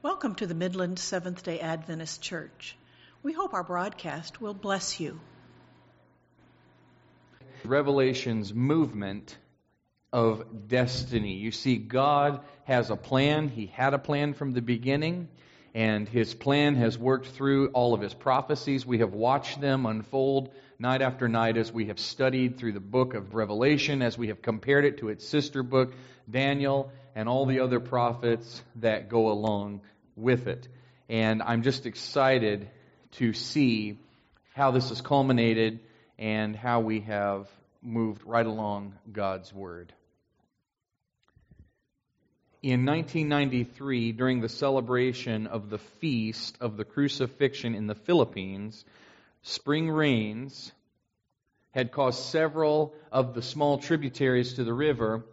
Welcome to the Midland Seventh-day Adventist Church. We hope our broadcast will bless you. Revelation's movement of destiny. You see, God has a plan. He had a plan from the beginning, and His plan has worked through all of His prophecies. We have watched them unfold night after night as we have studied through the book of Revelation, as we have compared it to its sister book, Daniel, and all the other prophets that go along with it. And I'm just excited to see how this has culminated and how we have moved right along God's Word. In 1993, during the celebration of the Feast of the Crucifixion in the Philippines, spring rains had caused several of the small tributaries to the river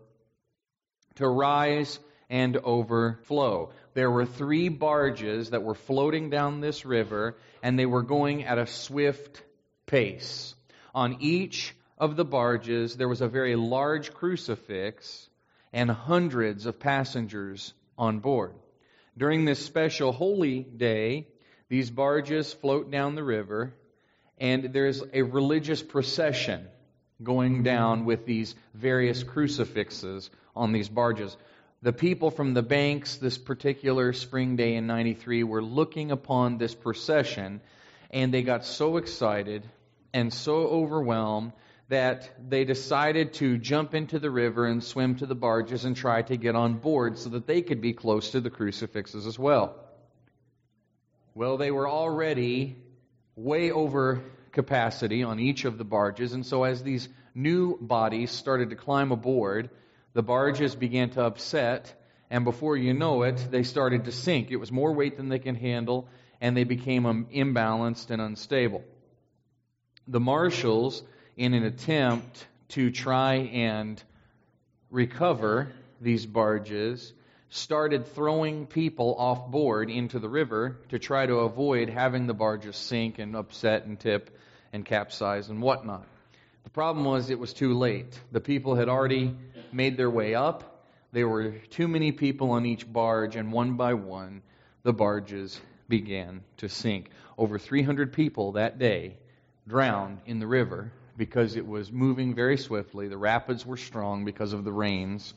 to rise and overflow. There were 3 barges that were floating down this river, and they were going at a swift pace. On each of the barges, there was a very large crucifix and hundreds of passengers on board. During this special holy day, these barges float down the river, and there's a religious procession going down with these various crucifixes on these barges. The people from the banks this particular spring day in 93 were looking upon this procession, and they got so excited and so overwhelmed that they decided to jump into the river and swim to the barges and try to get on board so that they could be close to the crucifixes as well. Well, they were already way over capacity on each of the barges, and so as these new bodies started to climb aboard, the barges began to upset, and before you know it, they started to sink. It was more weight than they can handle, and they became imbalanced and unstable. The marshals, in an attempt to try and recover these barges, started throwing people off board into the river to try to avoid having the barges sink and upset and tip and capsize and whatnot. The problem was it was too late. The people had already made their way up. There were too many people on each barge, and one by one, the barges began to sink. Over 300 people that day drowned in the river because it was moving very swiftly. The rapids were strong because of the rains,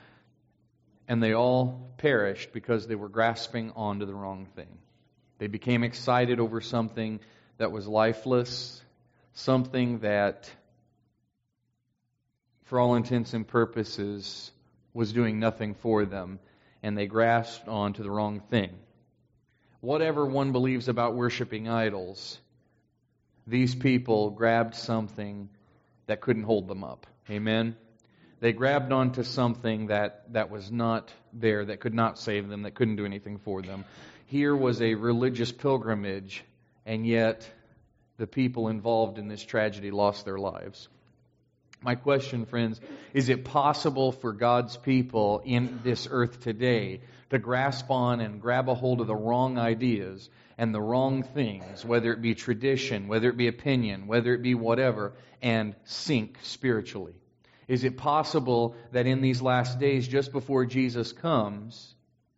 and they all perished because they were grasping onto the wrong thing. They became excited over something that was lifeless, something that, for all intents and purposes, was doing nothing for them, and they grasped onto the wrong thing. Whatever one believes about worshiping idols, these people grabbed something that couldn't hold them up. Amen? They grabbed onto something that was not there, that could not save them, that couldn't do anything for them. Here was a religious pilgrimage, and yet the people involved in this tragedy lost their lives. My question, friends, is it possible for God's people in this earth today to grasp on and grab a hold of the wrong ideas and the wrong things, whether it be tradition, whether it be opinion, whether it be whatever, and sink spiritually? Is it possible that in these last days, just before Jesus comes,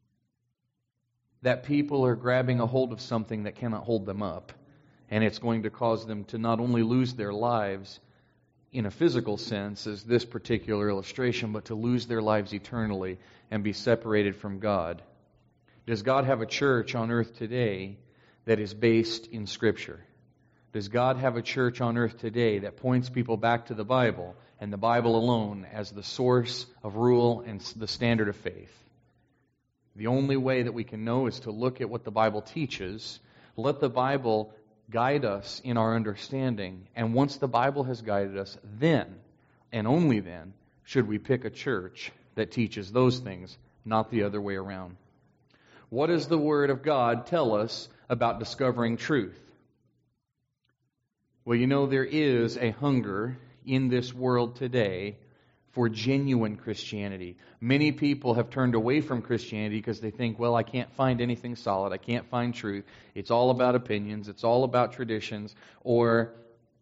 that people are grabbing a hold of something that cannot hold them up, and it's going to cause them to not only lose their lives in a physical sense, as this particular illustration, but to lose their lives eternally and be separated from God? Does God have a church on earth today that is based in Scripture? Does God have a church on earth today that points people back to the Bible and the Bible alone as the source of rule and the standard of faith? The only way that we can know is to look at what the Bible teaches. Let the Bible guide us in our understanding. And once the Bible has guided us, then, and only then, should we pick a church that teaches those things, not the other way around. What does the Word of God tell us about discovering truth? Well, you know, there is a hunger in this world today for genuine Christianity. Many people have turned away from Christianity because they think, well, I can't find anything solid. I can't find truth. It's all about opinions. It's all about traditions. Or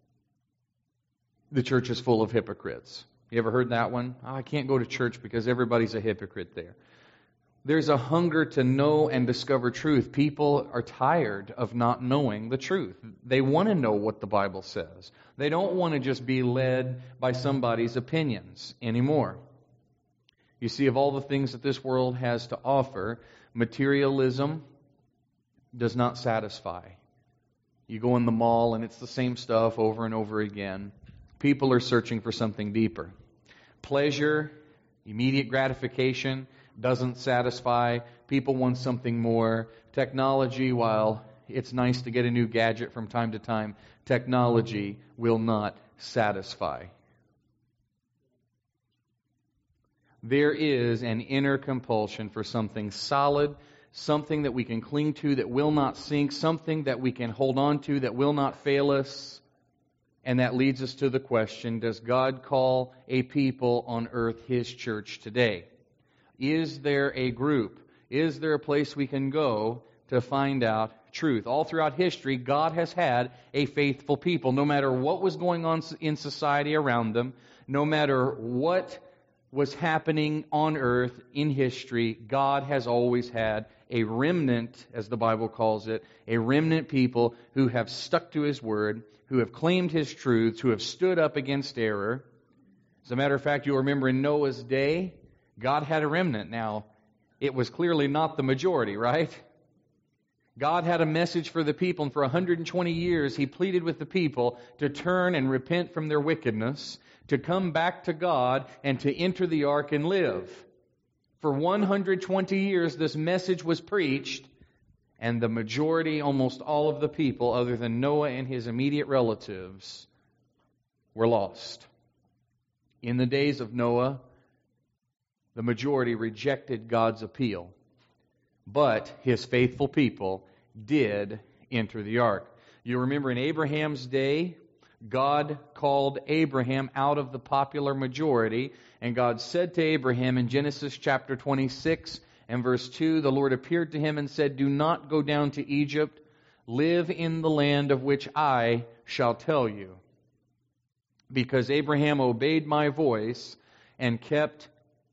the church is full of hypocrites. You ever heard that one? Oh, I can't go to church because everybody's a hypocrite there. There's a hunger to know and discover truth. People are tired of not knowing the truth. They want to know what the Bible says. They don't want to just be led by somebody's opinions anymore. You see, of all the things that this world has to offer, materialism does not satisfy. You go in the mall and it's the same stuff over and over again. People are searching for something deeper. Pleasure, immediate gratification doesn't satisfy. People want something more. Technology, while it's nice to get a new gadget from time to time, technology will not satisfy. There is an inner compulsion for something solid, something that we can cling to that will not sink, something that we can hold on to that will not fail us. And that leads us to the question, does God call a people on earth His church today? Is there a group? Is there a place we can go to find out truth? All throughout history, God has had a faithful people. No matter what was going on in society around them, no matter what was happening on earth in history, God has always had a remnant, as the Bible calls it, a remnant people who have stuck to His Word, who have claimed His truths, who have stood up against error. As a matter of fact, you'll remember in Noah's day, God had a remnant. Now, it was clearly not the majority, right? God had a message for the people, and for 120 years He pleaded with the people to turn and repent from their wickedness, to come back to God, and to enter the ark and live. For 120 years this message was preached, and the majority, almost all of the people, other than Noah and his immediate relatives, were lost. In the days of Noah, the majority rejected God's appeal. But His faithful people did enter the ark. You remember in Abraham's day, God called Abraham out of the popular majority, and God said to Abraham in Genesis chapter 26 and verse 2, the Lord appeared to him and said, "Do not go down to Egypt. Live in the land of which I shall tell you." Because Abraham obeyed my voice and kept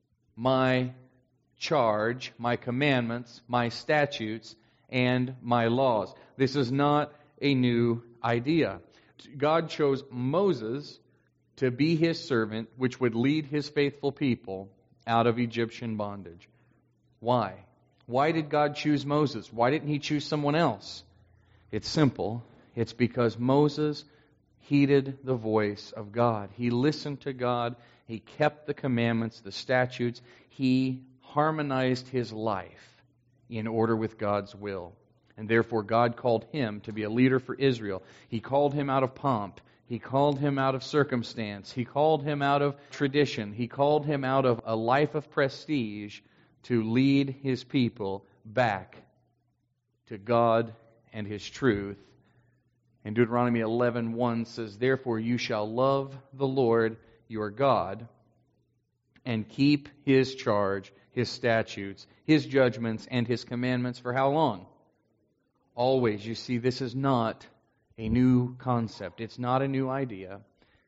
my charge, my commandments, my statutes, and my laws. This is not a new idea. God chose Moses to be His servant, which would lead His faithful people out of Egyptian bondage. Why? Why did God choose Moses? Why didn't He choose someone else? It's simple. It's because Moses heeded the voice of God. He listened to God. He kept the commandments, the statutes. He harmonized his life in order with God's will. And therefore God called him to be a leader for Israel. He called him out of pomp. He called him out of circumstance. He called him out of tradition. He called him out of a life of prestige to lead His people back to God and His truth. And Deuteronomy 11:1 says, "Therefore you shall love the Lord your God and keep His charge, His statutes, His judgments, and His commandments." For how long? Always. You see, this is not a new concept. It's not a new idea.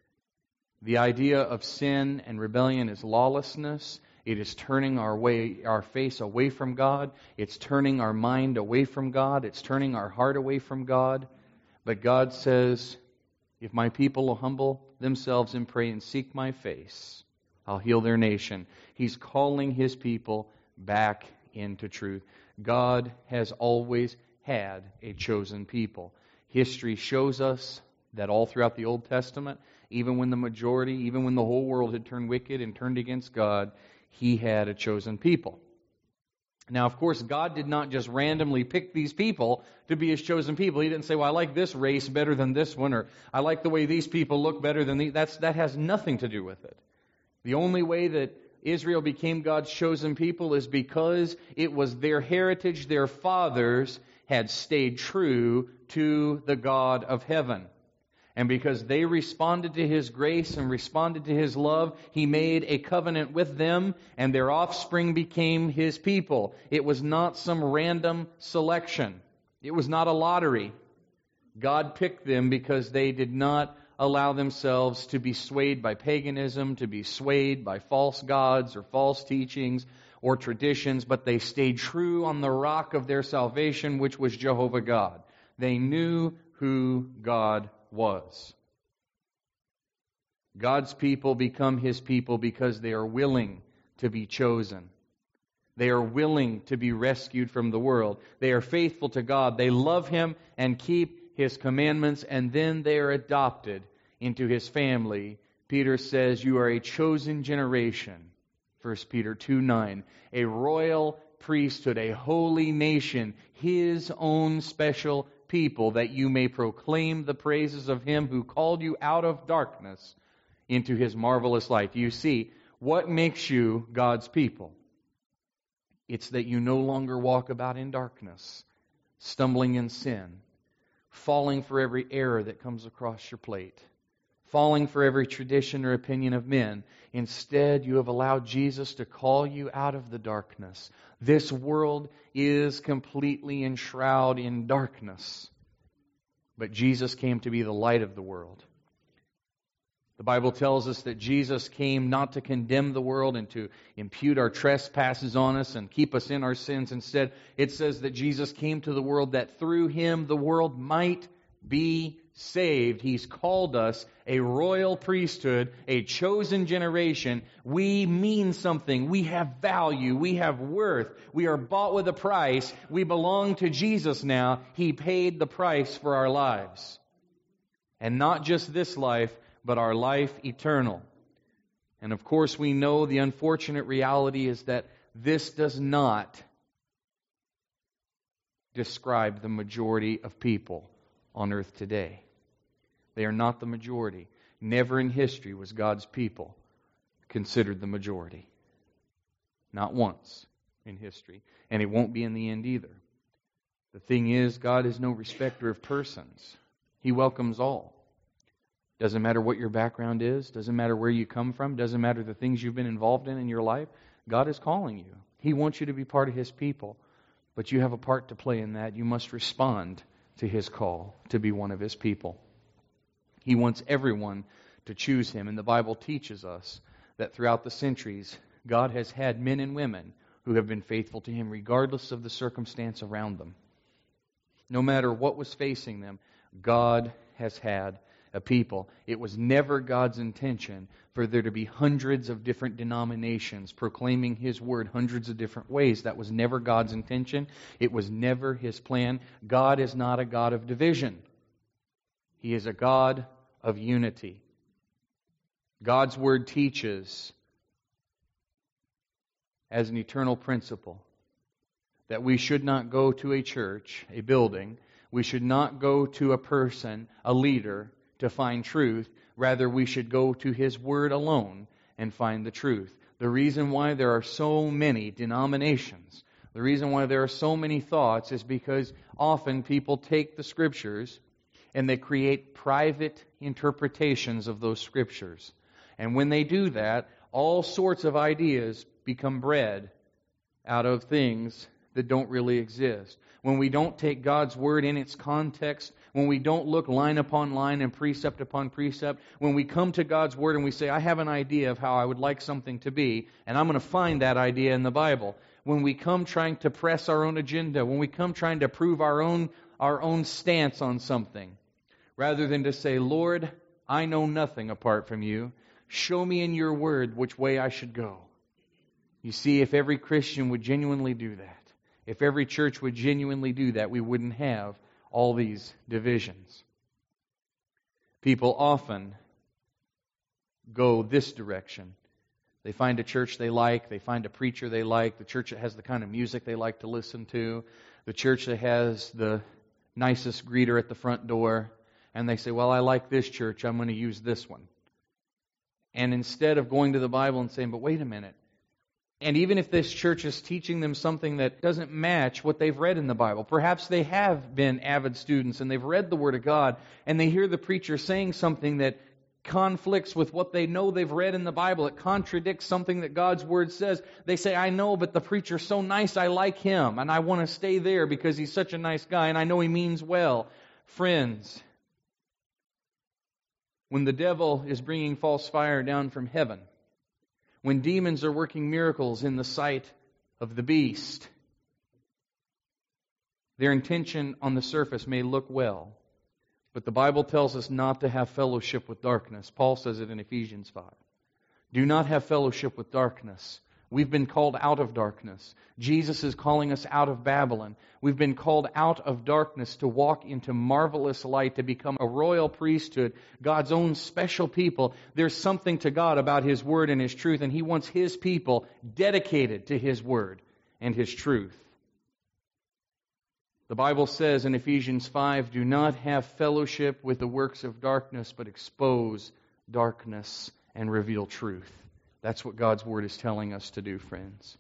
The idea of sin and rebellion is lawlessness. It is turning our face away from God. It's turning our mind away from God. It's turning our heart away from God. But God says, if my people will humble themselves and pray and seek my face, I'll heal their nation. He's calling His people back into truth. God has always had a chosen people. History shows us that all throughout the Old Testament, even when the majority, even when the whole world had turned wicked and turned against God, He had a chosen people. Now, of course, God did not just randomly pick these people to be His chosen people. He didn't say, well, I like this race better than this one, or I like the way these people look better than these. That has nothing to do with it. The only way that Israel became God's chosen people is because it was their heritage, their fathers had stayed true to the God of heaven. And because they responded to His grace and responded to His love, He made a covenant with them, and their offspring became His people. It was not some random selection. It was not a lottery. God picked them because they did not allow themselves to be swayed by paganism, to be swayed by false gods or false teachings, or traditions, but they stayed true on the rock of their salvation, which was Jehovah God. They knew who God was. God's people become His people because they are willing to be chosen. They are willing to be rescued from the world. They are faithful to God. They love Him and keep His commandments, and then they are adopted into His family. Peter says, you are a chosen generation. 1 Peter 2:9, a royal priesthood, a holy nation, His own special people, that you may proclaim the praises of Him who called you out of darkness into His marvelous light. You see, what makes you God's people? It's that you no longer walk about in darkness, stumbling in sin, falling for every error that comes across your plate, falling for every tradition or opinion of men. Instead, you have allowed Jesus to call you out of the darkness. This world is completely enshrouded in darkness, but Jesus came to be the light of the world. The Bible tells us that Jesus came not to condemn the world and to impute our trespasses on us and keep us in our sins. Instead, it says that Jesus came to the world that through Him the world might be saved. He's called us a royal priesthood, a chosen generation. We mean something. We have value. We have worth. We are bought with a price. We belong to Jesus now. He paid the price for our lives. And not just this life, but our life eternal. And of course, we know the unfortunate reality is that this does not describe the majority of people on earth today. They are not the majority. Never in history was God's people considered the majority. Not once in history. And it won't be in the end either. The thing is, God is no respecter of persons. He welcomes all. Doesn't matter what your background is. Doesn't matter where you come from. Doesn't matter the things you've been involved in your life. God is calling you. He wants you to be part of His people. But you have a part to play in that. You must respond to His call to be one of His people. He wants everyone to choose Him. And the Bible teaches us that throughout the centuries, God has had men and women who have been faithful to Him regardless of the circumstance around them. No matter what was facing them, God has had a people. It was never God's intention for there to be hundreds of different denominations proclaiming His word hundreds of different ways. That was never God's intention. It was never His plan. God is not a God of division. He is a God of unity. God's word teaches as an eternal principle that we should not go to a church, a building. We should not go to a person, a leader, to find truth. Rather, we should go to His Word alone and find the truth. The reason why there are so many denominations, the reason why there are so many thoughts is because often people take the Scriptures and they create private interpretations of those Scriptures. And when they do that, all sorts of ideas become bred out of things that don't really exist. When we don't take God's Word in its context, when we don't look line upon line and precept upon precept, when we come to God's Word and we say, I have an idea of how I would like something to be, and I'm going to find that idea in the Bible. When we come trying to press our own agenda, when we come trying to prove our own stance on something, rather than to say, Lord, I know nothing apart from You. Show me in Your Word which way I should go. You see, if every Christian would genuinely do that, if every church would genuinely do that, we wouldn't have all these divisions. People often go this direction. They find a church they like, they find a preacher they like, the church that has the kind of music they like to listen to, the church that has the nicest greeter at the front door, and they say, well, I like this church, I'm going to use this one. And instead of going to the Bible and saying, but wait a minute, and even if this church is teaching them something that doesn't match what they've read in the Bible, perhaps they have been avid students and they've read the Word of God, and they hear the preacher saying something that conflicts with what they know they've read in the Bible. It contradicts something that God's Word says. They say, I know, but the preacher's so nice, I like him, and I want to stay there because he's such a nice guy, and I know he means well. Friends, when the devil is bringing false fire down from heaven, when demons are working miracles in the sight of the beast. Their intention on the surface may look well, but the Bible tells us not to have fellowship with darkness. Paul says it in Ephesians 5. Do not have fellowship with darkness. We've been called out of darkness. Jesus is calling us out of Babylon. We've been called out of darkness to walk into marvelous light, to become a royal priesthood, God's own special people. There's something to God about His Word and His truth, and He wants His people dedicated to His Word and His truth. The Bible says in Ephesians 5, do not have fellowship with the works of darkness, but expose darkness and reveal truth. That's what God's Word is telling us to do, friends.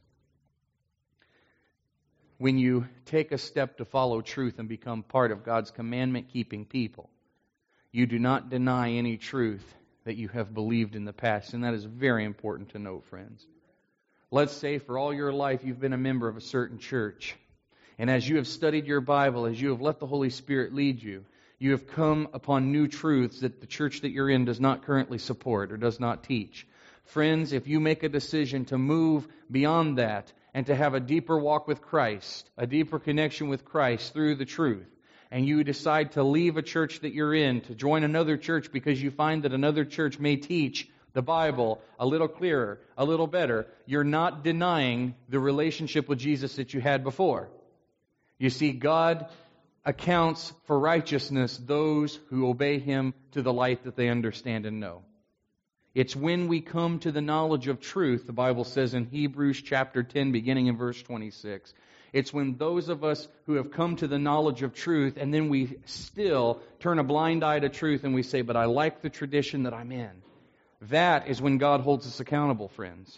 When you take a step to follow truth and become part of God's commandment-keeping people, you do not deny any truth that you have believed in the past. And that is very important to note, friends. Let's say for all your life you've been a member of a certain church. And as you have studied your Bible, as you have let the Holy Spirit lead you, you have come upon new truths that the church that you're in does not currently support or does not teach. Friends, if you make a decision to move beyond that and to have a deeper walk with Christ, a deeper connection with Christ through the truth, and you decide to leave a church that you're in to join another church because you find that another church may teach the Bible a little clearer, a little better, you're not denying the relationship with Jesus that you had before. You see, God accounts for righteousness those who obey Him to the light that they understand and know. It's when we come to the knowledge of truth, the Bible says in Hebrews chapter 10, beginning in verse 26. It's when those of us who have come to the knowledge of truth, and then we still turn a blind eye to truth and we say, but I like the tradition that I'm in. That is when God holds us accountable, friends.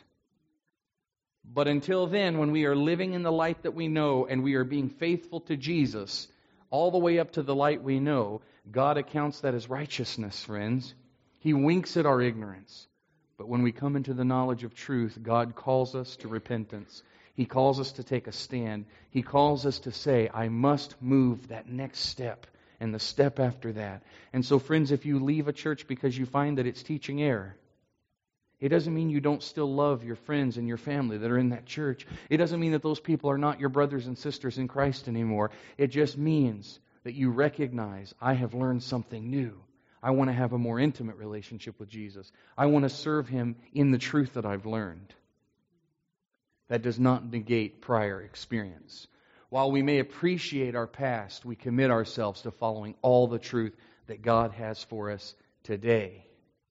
But until then, when we are living in the light that we know and we are being faithful to Jesus, all the way up to the light we know, God accounts that as righteousness, friends. He winks at our ignorance. But when we come into the knowledge of truth, God calls us to repentance. He calls us to take a stand. He calls us to say, I must move that next step and the step after that. And so, friends, if you leave a church because you find that it's teaching error, it doesn't mean you don't still love your friends and your family that are in that church. It doesn't mean that those people are not your brothers and sisters in Christ anymore. It just means that you recognize, I have learned something new. I want to have a more intimate relationship with Jesus. I want to serve Him in the truth that I've learned. That does not negate prior experience. While we may appreciate our past, we commit ourselves to following all the truth that God has for us today.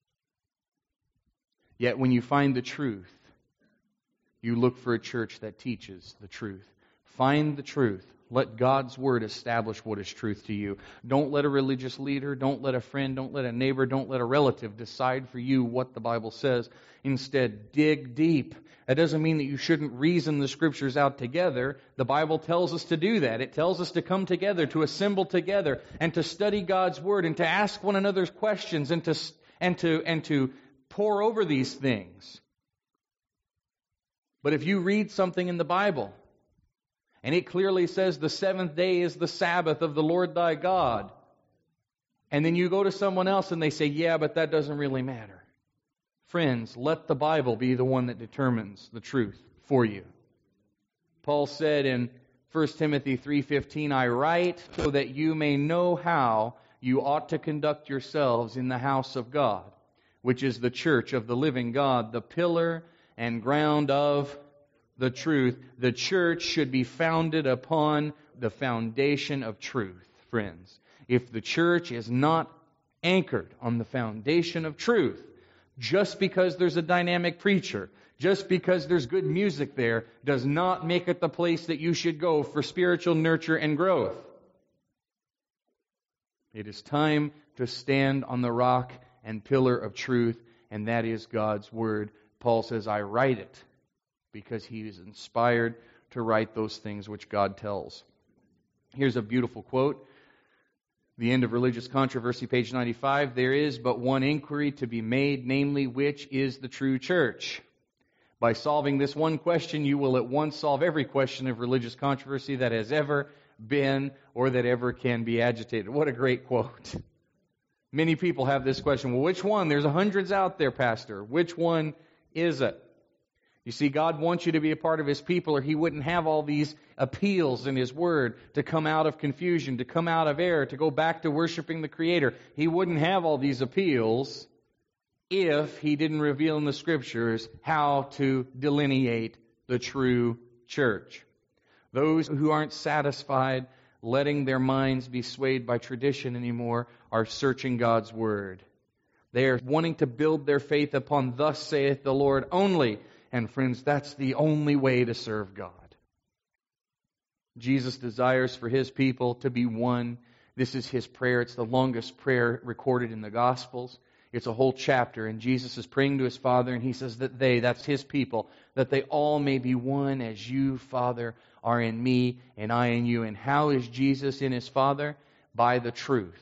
Yet when you find the truth, you look for a church that teaches the truth. Find the truth. Let God's Word establish what is truth to you. Don't let a religious leader, don't let a friend, don't let a neighbor, don't let a relative decide for you what the Bible says. Instead, dig deep. That doesn't mean that you shouldn't reason the Scriptures out together. The Bible tells us to do that. It tells us to come together, to assemble together, and to study God's Word, and to ask one another questions, and to pore over these things. But if you read something in the Bible, and it clearly says the seventh day is the Sabbath of the Lord thy God, and then you go to someone else and they say, yeah, but that doesn't really matter. Friends, let the Bible be the one that determines the truth for you. Paul said in 1 Timothy 3:15, I write so that you may know how you ought to conduct yourselves in the house of God, which is the church of the living God, the pillar and ground of the truth. The church should be founded upon the foundation of truth, friends. If the church is not anchored on the foundation of truth, just because there's a dynamic preacher, just because there's good music there, does not make it the place that you should go for spiritual nurture and growth. It is time to stand on the rock and pillar of truth, and that is God's Word. Paul says, I write it because he is inspired to write those things which God tells. Here's a beautiful quote. The end of Religious Controversy, page 95. There is but one inquiry to be made, namely, which is the true church? By solving this one question, you will at once solve every question of religious controversy that has ever been or that ever can be agitated. What a great quote. Many people have this question, well, which one? There's hundreds out there, Pastor. Which one is it? You see, God wants you to be a part of His people, or He wouldn't have all these appeals in His Word to come out of confusion, to come out of error, to go back to worshiping the Creator. He wouldn't have all these appeals if He didn't reveal in the Scriptures how to delineate the true church. Those who aren't satisfied letting their minds be swayed by tradition anymore are searching God's Word. They are wanting to build their faith upon "Thus saith the Lord" only. And friends, that's the only way to serve God. Jesus desires for His people to be one. This is His prayer. It's the longest prayer recorded in the Gospels. It's a whole chapter, and Jesus is praying to His Father, and He says that that's His people, that they all may be one as you, Father, are in me and I in you. And how is Jesus in His Father? By the truth.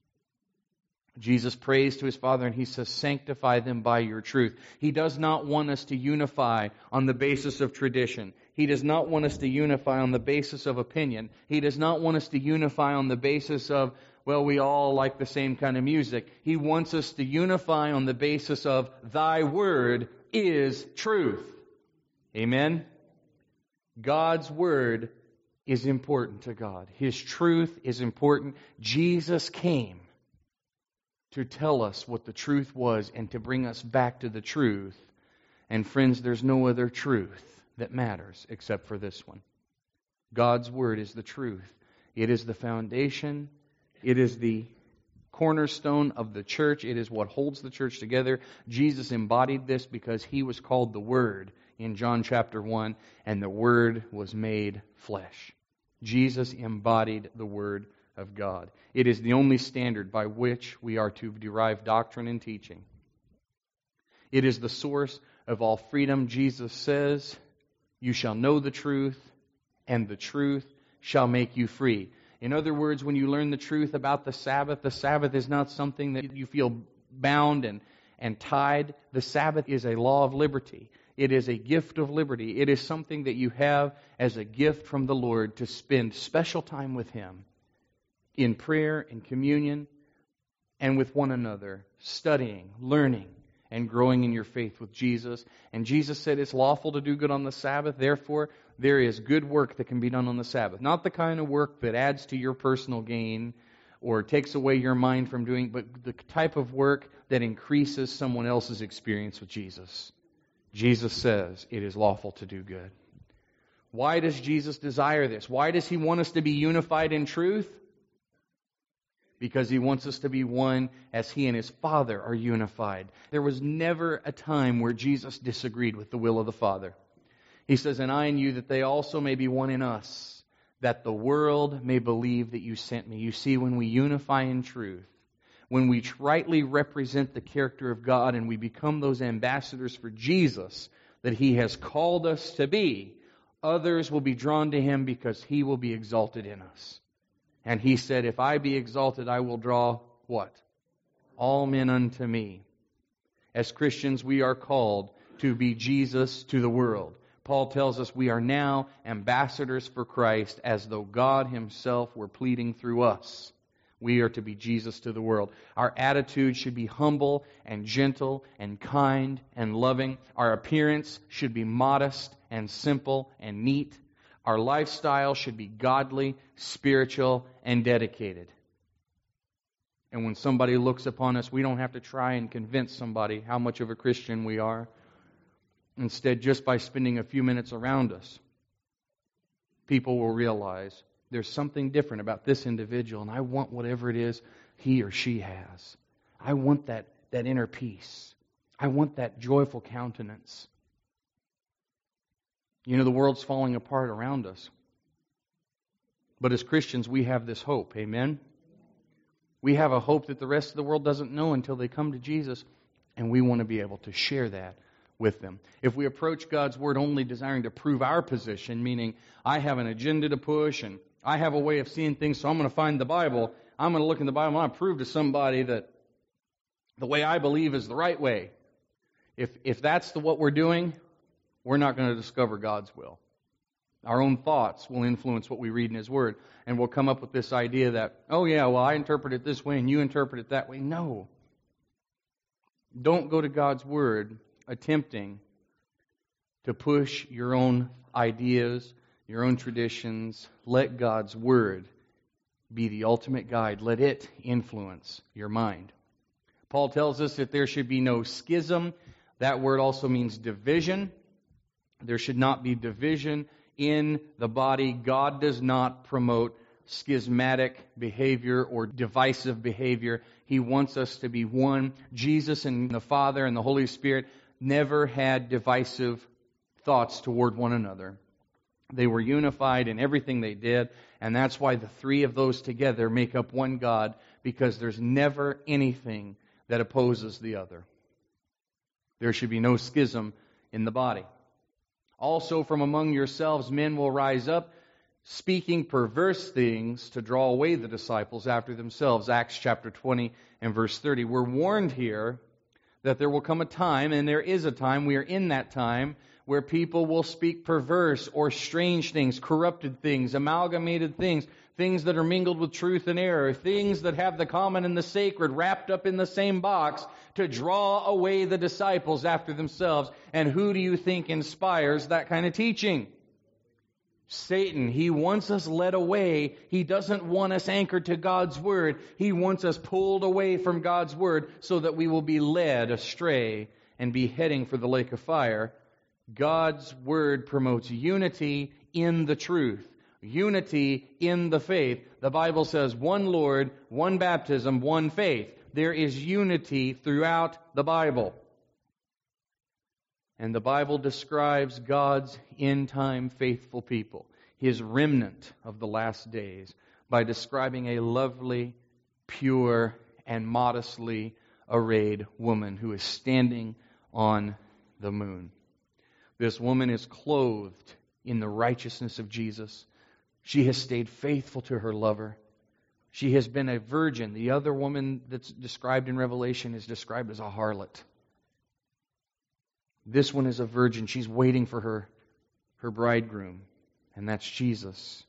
Jesus prays to His Father and He says, sanctify them by your truth. He does not want us to unify on the basis of tradition. He does not want us to unify on the basis of opinion. He does not want us to unify on the basis of, well, we all like the same kind of music. He wants us to unify on the basis of Thy Word is truth. Amen? God's Word is important to God. His truth is important. Jesus came to tell us what the truth was and to bring us back to the truth. And friends, there's no other truth that matters except for this one. God's Word is the truth. It is the foundation. It is the cornerstone of the church. It is what holds the church together. Jesus embodied this because He was called the Word in John chapter 1, and the Word was made flesh. Jesus embodied the Word of God. It is the only standard by which we are to derive doctrine and teaching. It is the source of all freedom. Jesus says, you shall know the truth, and the truth shall make you free. In other words, when you learn the truth about the Sabbath is not something that you feel bound and tied. The Sabbath is a law of liberty. It is a gift of liberty. It is something that you have as a gift from the Lord to spend special time with Him in prayer and communion and with one another, studying, learning, and growing in your faith with Jesus. And Jesus said it's lawful to do good on the Sabbath. Therefore, there is good work that can be done on the Sabbath. Not the kind of work that adds to your personal gain or takes away your mind from doing, but the type of work that increases someone else's experience with Jesus. Jesus says it is lawful to do good. Why does Jesus desire this? Why does He want us to be unified in truth? Because He wants us to be one as He and His Father are unified. There was never a time where Jesus disagreed with the will of the Father. He says, and I in you, that they also may be one in us, that the world may believe that you sent me. You see, when we unify in truth, when we rightly represent the character of God and we become those ambassadors for Jesus that He has called us to be, others will be drawn to Him because He will be exalted in us. And He said, if I be exalted, I will draw what? All men unto me. As Christians, we are called to be Jesus to the world. Paul tells us we are now ambassadors for Christ as though God Himself were pleading through us. We are to be Jesus to the world. Our attitude should be humble and gentle and kind and loving. Our appearance should be modest and simple and neat. Our lifestyle should be godly, spiritual, and dedicated. And when somebody looks upon us, we don't have to try and convince somebody how much of a Christian we are. Instead, just by spending a few minutes around us, people will realize there's something different about this individual, and I want whatever it is he or she has. I want that inner peace. I want that joyful countenance. You know, the world's falling apart around us. But as Christians, we have this hope. Amen? We have a hope that the rest of the world doesn't know until they come to Jesus, and we want to be able to share that with them. If we approach God's Word only desiring to prove our position, meaning I have an agenda to push and I have a way of seeing things, so I'm going to find the Bible, I'm going to look in the Bible, and I'm going to prove to somebody that the way I believe is the right way. If that's what we're doing, we're not going to discover God's will. Our own thoughts will influence what we read in His Word, and we'll come up with this idea that, oh yeah, well I interpret it this way and you interpret it that way. No. Don't go to God's Word attempting to push your own ideas, your own traditions. Let God's Word be the ultimate guide. Let it influence your mind. Paul tells us that there should be no schism. That word also means division. There should not be division in the body. God does not promote schismatic behavior or divisive behavior. He wants us to be one. Jesus and the Father and the Holy Spirit never had divisive thoughts toward one another. They were unified in everything they did, and that's why the three of those together make up one God, because there's never anything that opposes the other. There should be no schism in the body. Also, from among yourselves men will rise up, speaking perverse things to draw away the disciples after themselves. Acts chapter 20 and verse 30. We're warned here that there will come a time, and there is a time, we are in that time, where people will speak perverse or strange things, corrupted things, amalgamated things, things that are mingled with truth and error, things that have the common and the sacred wrapped up in the same box to draw away the disciples after themselves. And who do you think inspires that kind of teaching? Satan. He wants us led away. He doesn't want us anchored to God's Word. He wants us pulled away from God's Word so that we will be led astray and be heading for the lake of fire. God's Word promotes unity in the truth, unity in the faith. The Bible says one Lord, one baptism, one faith. There is unity throughout the Bible. And the Bible describes God's end-time faithful people, His remnant of the last days, by describing a lovely, pure, and modestly arrayed woman who is standing on the moon. This woman is clothed in the righteousness of Jesus. She has stayed faithful to her lover. She has been a virgin. The other woman that's described in Revelation is described as a harlot. This one is a virgin. She's waiting for her bridegroom, and that's Jesus.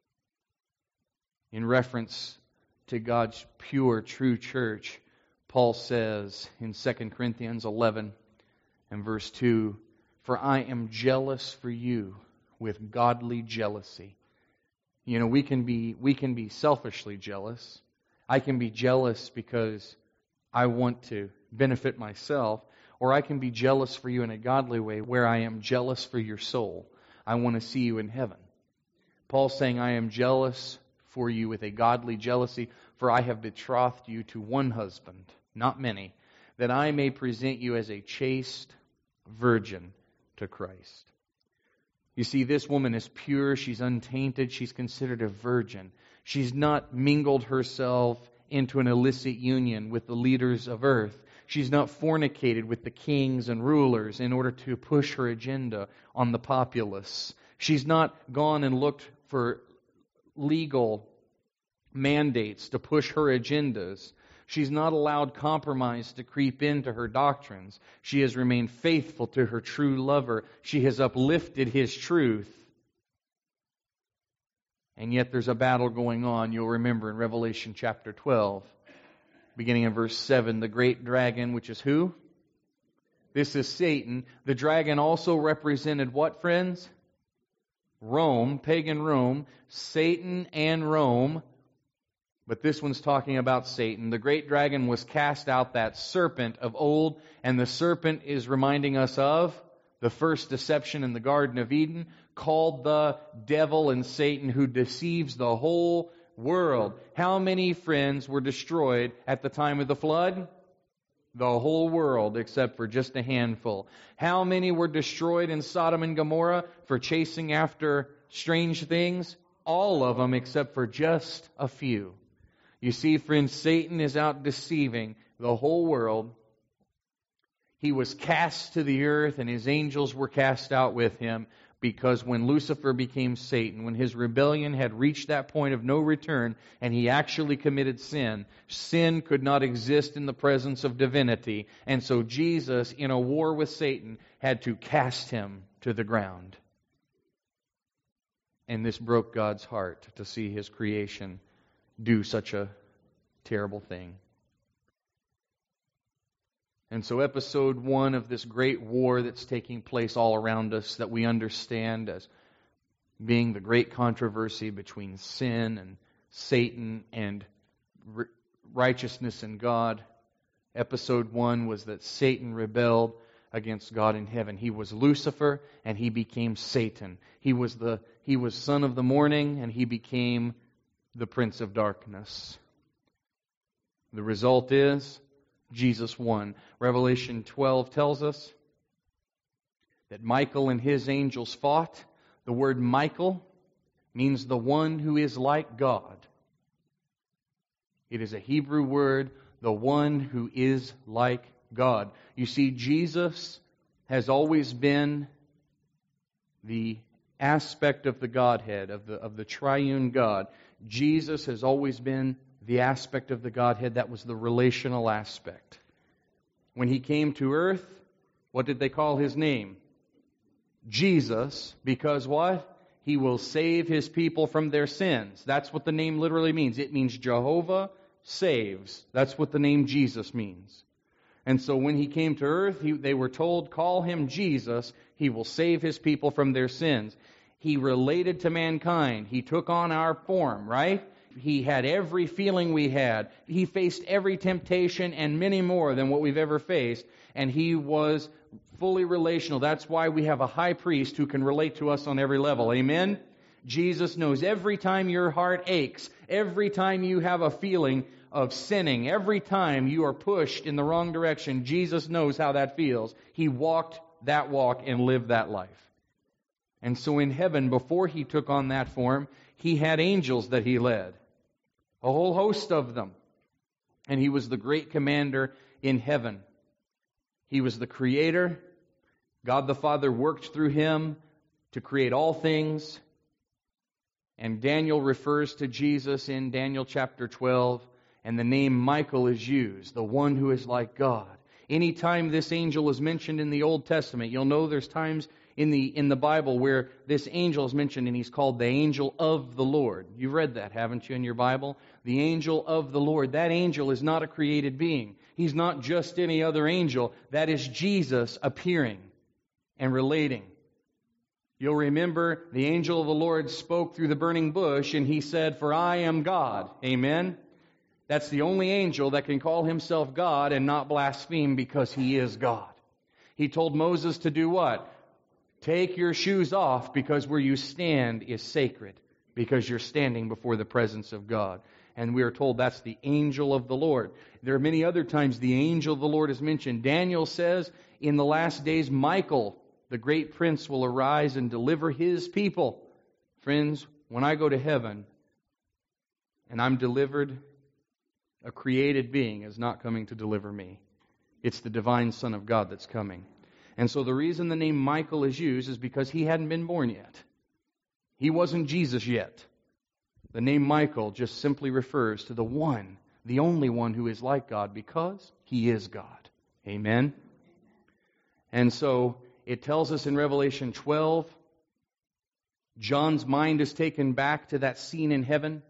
In reference to God's pure, true church, Paul says in 2 Corinthians 11 and verse 2, "For I am jealous for you with godly jealousy." You know, we can be selfishly jealous. I can be jealous because I want to benefit myself, or I can be jealous for you in a godly way where I am jealous for your soul. I want to see you in heaven. Paul's saying, I am jealous for you with a godly jealousy, for I have betrothed you to one husband, not many, that I may present you as a chaste virgin to Christ. You see, this woman is pure, she's untainted, she's considered a virgin. She's not mingled herself into an illicit union with the leaders of earth. She's not fornicated with the kings and rulers in order to push her agenda on the populace. She's not gone and looked for legal mandates to push her agendas. She's not allowed compromise to creep into her doctrines. She has remained faithful to her true lover. She has uplifted his truth. And yet there's a battle going on. You'll remember in Revelation chapter 12, beginning in verse 7, the great dragon, which is who? This is Satan. The dragon also represented what, friends? Rome, pagan Rome, Satan and Rome. But this one's talking about Satan. The great dragon was cast out, that serpent of old, and the serpent is reminding us of the first deception in the Garden of Eden, called the devil and Satan, who deceives the whole world. How many friends were destroyed at the time of the flood? The whole world, except for just a handful. How many were destroyed in Sodom and Gomorrah for chasing after strange things? All of them, except for just a few. You see, friends, Satan is out deceiving the whole world. He was cast to the earth, and his angels were cast out with him, because when Lucifer became Satan, when his rebellion had reached that point of no return, and he actually committed sin, sin could not exist in the presence of divinity. And so Jesus, in a war with Satan, had to cast him to the ground. And this broke God's heart to see His creation do such a terrible thing. And so episode 1 of this great war that's taking place all around us, that we understand as being the great controversy between sin and Satan and righteousness and God. Episode 1 was that Satan rebelled against God in heaven. He was Lucifer and he became Satan. He was son of the morning and he became the prince of darkness. The result is Jesus won. Revelation 12 tells us that Michael and his angels fought. The word Michael means the one who is like God. It is a Hebrew word, the one who is like God. You see, Jesus has always been the aspect of the Godhead, of the triune God. Jesus has always been the aspect of the Godhead that was the relational aspect. When he came to earth, what did they call his name? Jesus, because what? He will save his people from their sins. That's what the name literally means. It means Jehovah saves. That's what the name Jesus means. And so when he came to earth, they were told, call him Jesus. He will save his people from their sins. He related to mankind. He took on our form, right? He had every feeling we had. He faced every temptation and many more than what we've ever faced. And he was fully relational. That's why we have a high priest who can relate to us on every level. Amen? Jesus knows every time your heart aches, every time you have a feeling of sinning, every time you are pushed in the wrong direction, Jesus knows how that feels. He walked that walk and lived that life. And so in heaven, before he took on that form, he had angels that he led. A whole host of them. And he was the great commander in heaven. He was the creator. God the Father worked through him to create all things. And Daniel refers to Jesus in Daniel chapter 12, and the name Michael is used, the one who is like God. Anytime this angel is mentioned in the Old Testament, you'll know there's times in the Bible where this angel is mentioned and he's called the angel of the Lord. You've read that, haven't you, in your Bible? The angel of the Lord. That angel is not a created being. He's not just any other angel. That is Jesus appearing and relating. You'll remember the angel of the Lord spoke through the burning bush and he said, "For I am God." Amen? That's the only angel that can call himself God and not blaspheme because he is God. He told Moses to do what? Take your shoes off because where you stand is sacred, because you're standing before the presence of God. And we are told that's the angel of the Lord. There are many other times the angel of the Lord is mentioned. Daniel says in the last days, Michael, the great prince, will arise and deliver his people. Friends, when I go to heaven and I'm delivered, a created being is not coming to deliver me. It's the divine Son of God that's coming. And so the reason the name Michael is used is because he hadn't been born yet. He wasn't Jesus yet. The name Michael just simply refers to the one, the only one who is like God because he is God. Amen? And so it tells us in Revelation 12, John's mind is taken back to that scene in heaven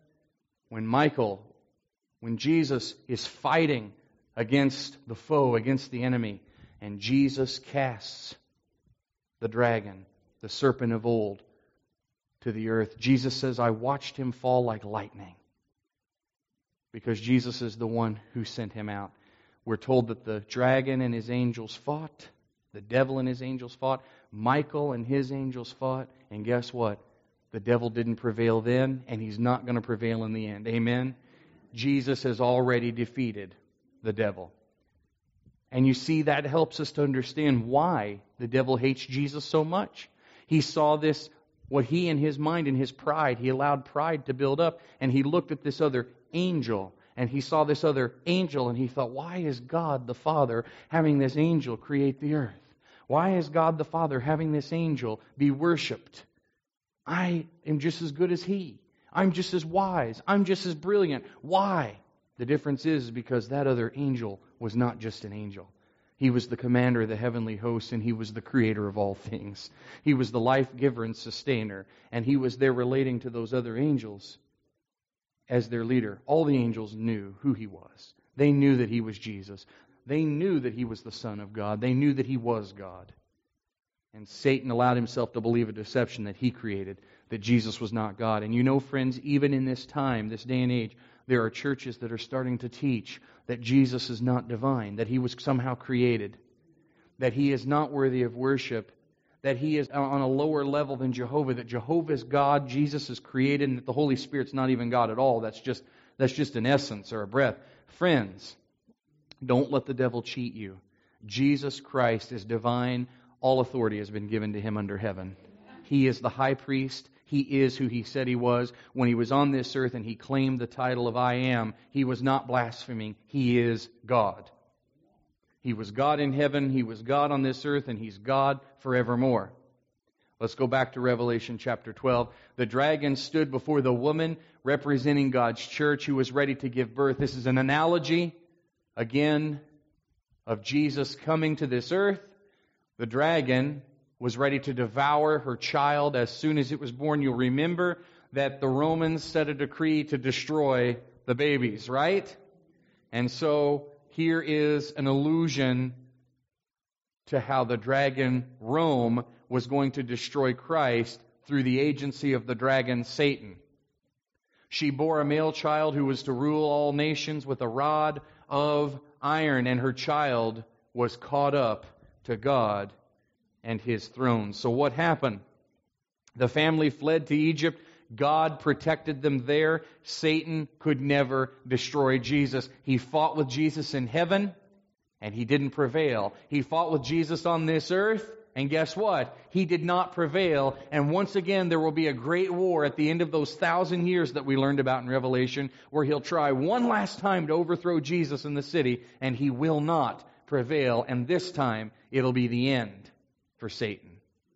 when Jesus is fighting against the foe, against the enemy, and Jesus casts the dragon, the serpent of old, to the earth. Jesus says, I watched him fall like lightning. Because Jesus is the one who sent him out. We're told that the dragon and his angels fought. The devil and his angels fought. Michael and his angels fought. And guess what? The devil didn't prevail then, and he's not going to prevail in the end. Amen? Jesus has already defeated the devil. And you see, that helps us to understand why the devil hates Jesus so much. He saw this, what he in his mind, in his pride, he allowed pride to build up, and he looked at this other angel, and he saw this other angel, and he thought, why is God the Father having this angel create the earth? Why is God the Father having this angel be worshipped? I am just as good as he. I'm just as wise. I'm just as brilliant. Why? The difference is because that other angel was not just an angel. He was the commander of the heavenly hosts, and he was the creator of all things. He was the life giver and sustainer, and he was there relating to those other angels as their leader. All the angels knew who he was. They knew that he was Jesus. They knew that he was the Son of God. They knew that he was God. And Satan allowed himself to believe a deception that he created, that Jesus was not God. And you know, friends, even in this time, this day and age, there are churches that are starting to teach that Jesus is not divine, that he was somehow created, that he is not worthy of worship, that he is on a lower level than Jehovah, that Jehovah is God, Jesus is created, and that the Holy Spirit's not even God at all. That's just an essence or a breath. Friends, don't let the devil cheat you. Jesus Christ is divine. All authority has been given to him under heaven. He is the high priest. He is who he said he was. When he was on this earth and he claimed the title of I am, he was not blaspheming. He is God. He was God in heaven, he was God on this earth, and he's God forevermore. Let's go back to Revelation chapter 12. The dragon stood before the woman representing God's church who was ready to give birth. This is an analogy, again, of Jesus coming to this earth. The dragon was ready to devour her child as soon as it was born. You'll remember that the Romans set a decree to destroy the babies, right? And so here is an allusion to how the dragon, Rome, was going to destroy Christ through the agency of the dragon, Satan. She bore a male child who was to rule all nations with a rod of iron, and her child was caught up to God and his throne. So what happened? The family fled to Egypt. God protected them there. Satan could never destroy Jesus. He fought with Jesus in heaven, and he didn't prevail. He fought with Jesus on this earth, and guess what? He did not prevail. And once again, there will be a great war at the end of those 1,000 years that we learned about in Revelation, where he'll try one last time to overthrow Jesus in the city, and he will not prevail. And this time, it'll be the end for Satan.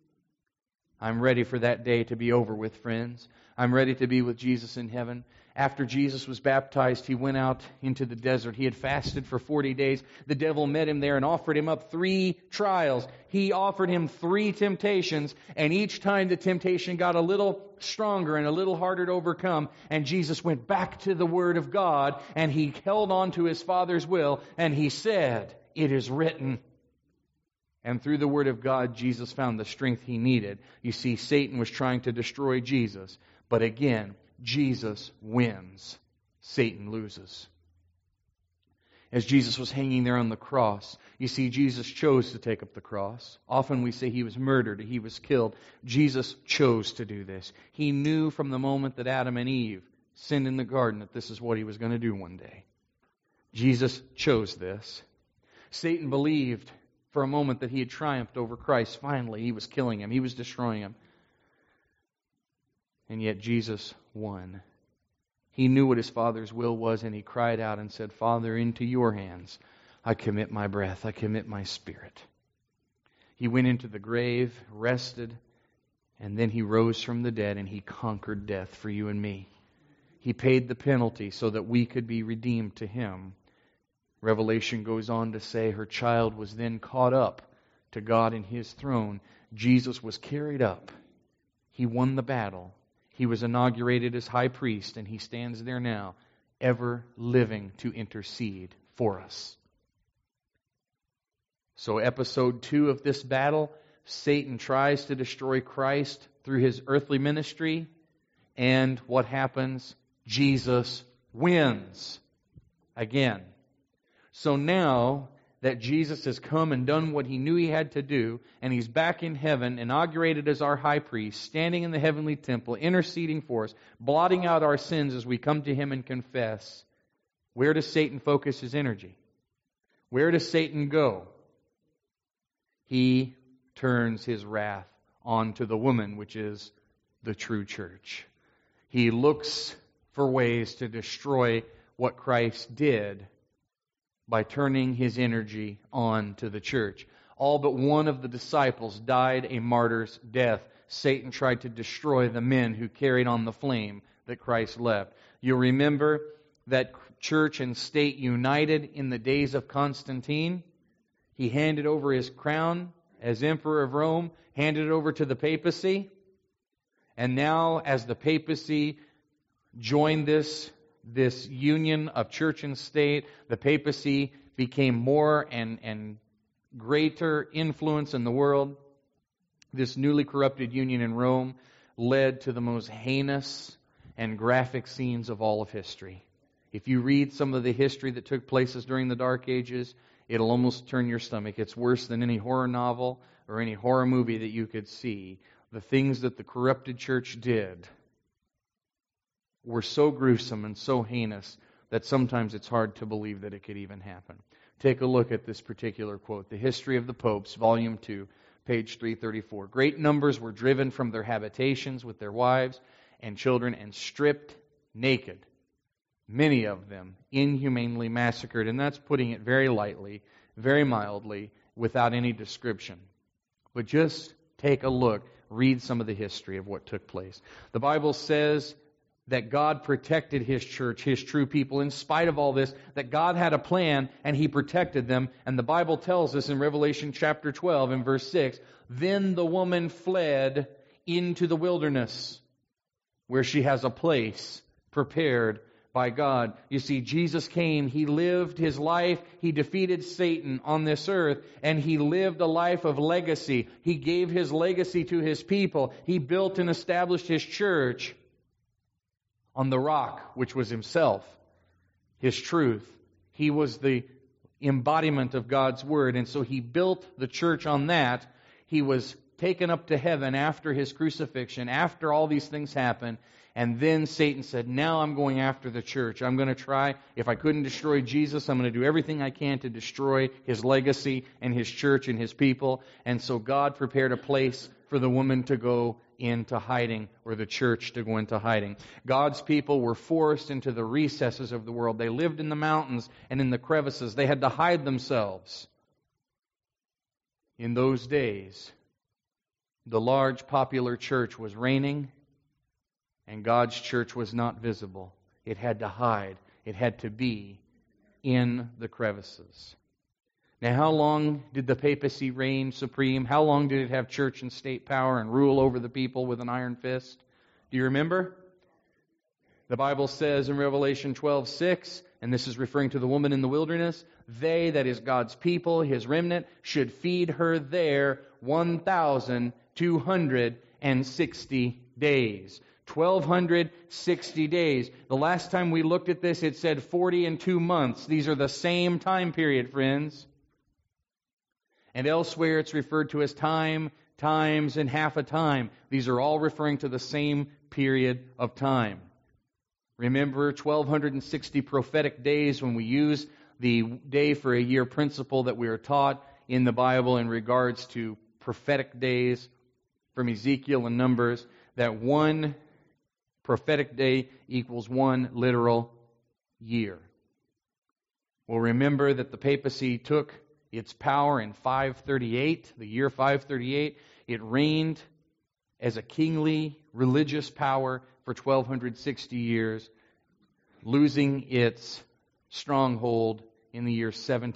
I'm ready for that day to be over with, friends. I'm ready to be with Jesus in heaven. After Jesus was baptized, he went out into the desert. He had fasted for 40 days. The devil met him there and offered him up 3 trials. He offered him 3 temptations, and each time the temptation got a little stronger and a little harder to overcome, and Jesus went back to the Word of God, and he held on to his Father's will, and he said, "It is written." And through the Word of God, Jesus found the strength he needed. You see, Satan was trying to destroy Jesus. But again, Jesus wins. Satan loses. As Jesus was hanging there on the cross, you see, Jesus chose to take up the cross. Often we say he was murdered, he was killed. Jesus chose to do this. He knew from the moment that Adam and Eve sinned in the garden that this is what he was going to do one day. Jesus chose this. Satan believed for a moment that he had triumphed over Christ. Finally, he was killing him. He was destroying him. And yet Jesus won. He knew what his Father's will was, and he cried out and said, "Father, into your hands I commit my breath. I commit my spirit." He went into the grave, rested, and then he rose from the dead, and he conquered death for you and me. He paid the penalty so that we could be redeemed to him. Revelation goes on to say her child was then caught up to God in his throne. Jesus was carried up. He won the battle. He was inaugurated as high priest, and he stands there now, ever living to intercede for us. So episode 2 of this battle, Satan tries to destroy Christ through his earthly ministry, and what happens? Jesus wins again. So now that Jesus has come and done what he knew he had to do, and he's back in heaven, inaugurated as our high priest, standing in the heavenly temple, interceding for us, blotting out our sins as we come to him and confess, where does Satan focus his energy? Where does Satan go? He turns his wrath onto the woman, which is the true church. He looks for ways to destroy what Christ did by turning his energy on to the church. All but one of the disciples died a martyr's death. Satan tried to destroy the men who carried on the flame that Christ left. You'll remember that church and state united in the days of Constantine. He handed over his crown as Emperor of Rome, handed it over to the papacy. And now, as the papacy joined this union of church and state, the papacy became more and greater influence in the world, this newly corrupted union in Rome led to the most heinous and graphic scenes of all of history. If you read some of the history that took places during the Dark Ages, it'll almost turn your stomach. It's worse than any horror novel or any horror movie that you could see. The things that the corrupted church did were so gruesome and so heinous that sometimes it's hard to believe that it could even happen. Take a look at this particular quote. The History of the Popes, Volume 2, page 334. Great numbers were driven from their habitations with their wives and children and stripped naked. Many of them inhumanely massacred, and that's putting it very lightly, very mildly, without any description. But just take a look, read some of the history of what took place. The Bible says that God protected His church, His true people, in spite of all this, that God had a plan and He protected them. And the Bible tells us in Revelation chapter 12 and verse 6, then the woman fled into the wilderness, where she has a place prepared by God. You see, Jesus came, He lived His life, He defeated Satan on this earth, and He lived a life of legacy. He gave His legacy to His people. He built and established His church on the rock, which was Himself, His truth. He was the embodiment of God's Word, and so He built the church on that. He was taken up to heaven after His crucifixion, after all these things happened. And then Satan said, now I'm going after the church. I'm going to try, if I couldn't destroy Jesus, I'm going to do everything I can to destroy His legacy and His church and His people. And so God prepared a place for the woman to go into hiding, or the church to go into hiding. God's people were forced into the recesses of the world. They lived in the mountains and in the crevices. They had to hide themselves. In those days, the large popular church was reigning, and God's church was not visible. It had to hide. It had to be in the crevices. Now, how long did the papacy reign supreme? How long did it have church and state power and rule over the people with an iron fist? Do you remember? The Bible says in Revelation 12:6, and this is referring to the woman in the wilderness, they, that is God's people, His remnant, should feed her there 1,260 days. 1,260 days. The last time we looked at this, it said 40 and 2 months. These are the same time period, friends. And elsewhere it's referred to as time, times, and half a time. These are all referring to the same period of time. Remember 1,260 prophetic days when we use the day for a year principle that we are taught in the Bible in regards to prophetic days from Ezekiel and Numbers, that one prophetic day equals one literal year. Well, remember that the papacy took its power in 538, the year 538. It reigned as a kingly religious power for 1,260 years, losing its stronghold in the year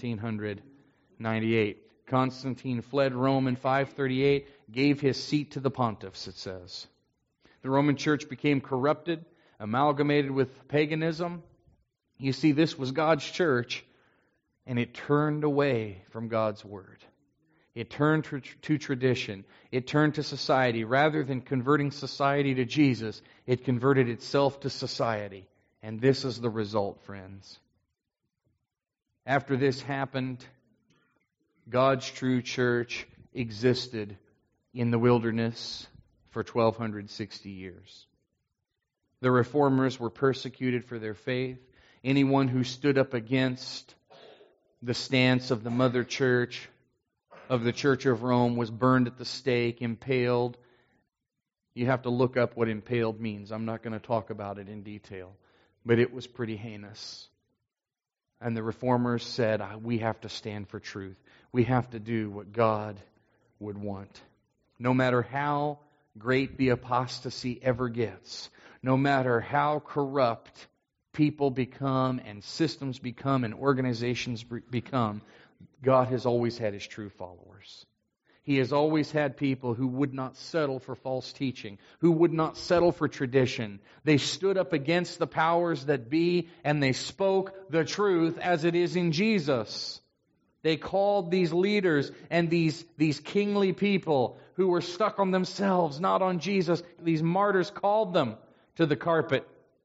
1798. Constantine fled Rome in 538, gave his seat to the pontiffs, it says. The Roman Church became corrupted, amalgamated with paganism. You see, this was God's church, and it turned away from God's Word. It turned to tradition. It turned to society. Rather than converting society to Jesus, it converted itself to society. And this is the result, friends. After this happened, God's true church existed in the wilderness for 1,260 years. The reformers were persecuted for their faith. Anyone who stood up against the stance of the mother church, of the Church of Rome, was burned at the stake, impaled. You have to look up what impaled means. I'm not going to talk about it in detail. But it was pretty heinous. And the reformers said, we have to stand for truth. We have to do what God would want. No matter how great the apostasy ever gets, no matter how corrupt people become and systems become and organizations become, God has always had His true followers. He has always had people who would not settle for false teaching, who would not settle for tradition. They stood up against the powers that be, and they spoke the truth as it is in Jesus. They called these leaders and these kingly people who were stuck on themselves, not on Jesus. These martyrs called them to the carpet.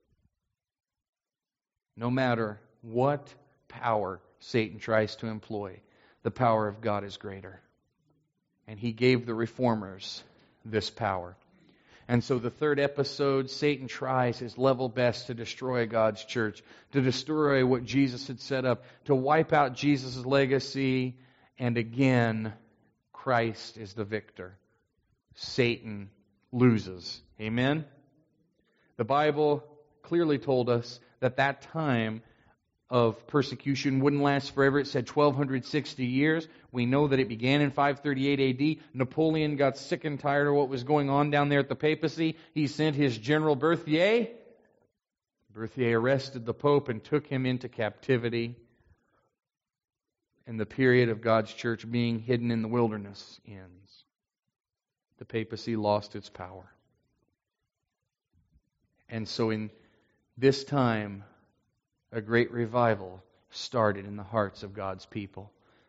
No matter what power Satan tries to employ, the power of God is greater. And He gave the reformers this power. And so the third episode, Satan tries his level best to destroy God's church, to destroy what Jesus had set up, to wipe out Jesus' legacy. And again, Christ is the victor. Satan loses. Amen? The Bible clearly told us that that time of persecution wouldn't last forever. It said 1260 years. We know that it began in 538 AD. Napoleon got sick and tired of what was going on down there at the papacy. He sent his general Berthier. Berthier arrested the Pope and took him into captivity. And the period of God's church being hidden in the wilderness ends. The papacy lost its power. And so in this time, a great revival started in the hearts of God's people.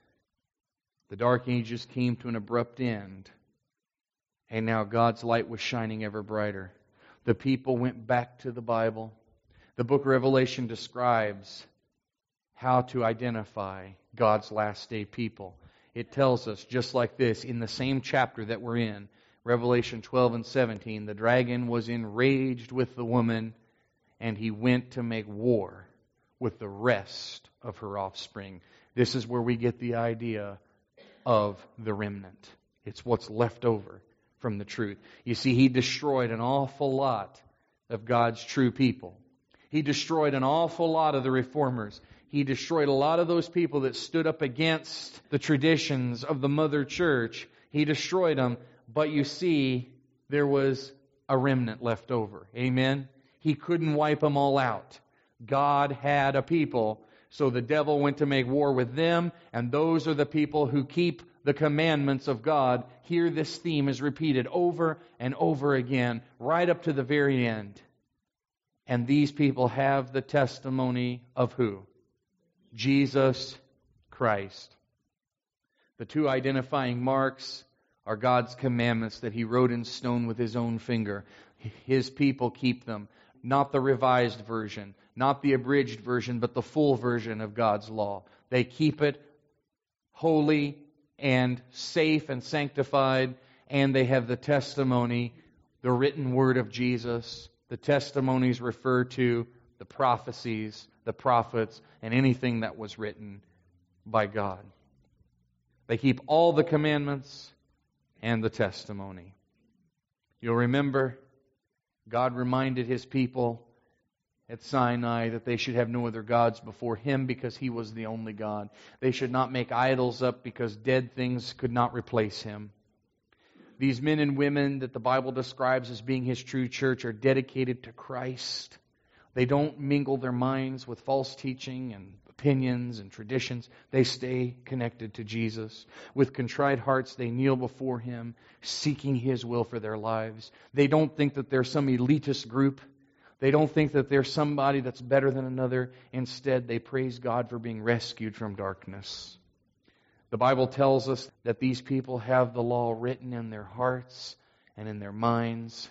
The Dark Ages came to an abrupt end, and now God's light was shining ever brighter. The people went back to the Bible. The book of Revelation describes how to identify God's last day people. It tells us, just like this, in the same chapter that we're in, Revelation 12 and 17, the dragon was enraged with the woman, and he went to make war with the rest of her offspring. This is where we get the idea of the remnant. It's what's left over from the truth. You see, he destroyed an awful lot of God's true people. He destroyed an awful lot of the reformers. He destroyed a lot of those people that stood up against the traditions of the mother church. He destroyed them, but you see, there was a remnant left over. Amen? He couldn't wipe them all out. God had a people, so the devil went to make war with them, and those are the people who keep the commandments of God. Here this theme is repeated over and over again, right up to the very end. And these people have the testimony of who? Jesus Christ. The two identifying marks are God's commandments that He wrote in stone with His own finger. His people keep them. Not the revised version, not the abridged version, but the full version of God's law. They keep it holy and safe and sanctified, and they have the testimony, the written word of Jesus. The testimonies refer to the prophecies, the prophets, and anything that was written by God. They keep all the commandments and the testimony. You'll remember God reminded His people at Sinai that they should have no other gods before Him because He was the only God. They should not make idols up because dead things could not replace Him. These men and women that the Bible describes as being His true church are dedicated to Christ. They don't mingle their minds with false teaching and opinions and traditions. They stay connected to Jesus. With contrite hearts, they kneel before Him, seeking His will for their lives. They don't think that they're some elitist group. They don't think that they're somebody that's better than another. Instead, they praise God for being rescued from darkness. The Bible tells us that these people have the law written in their hearts and in their minds.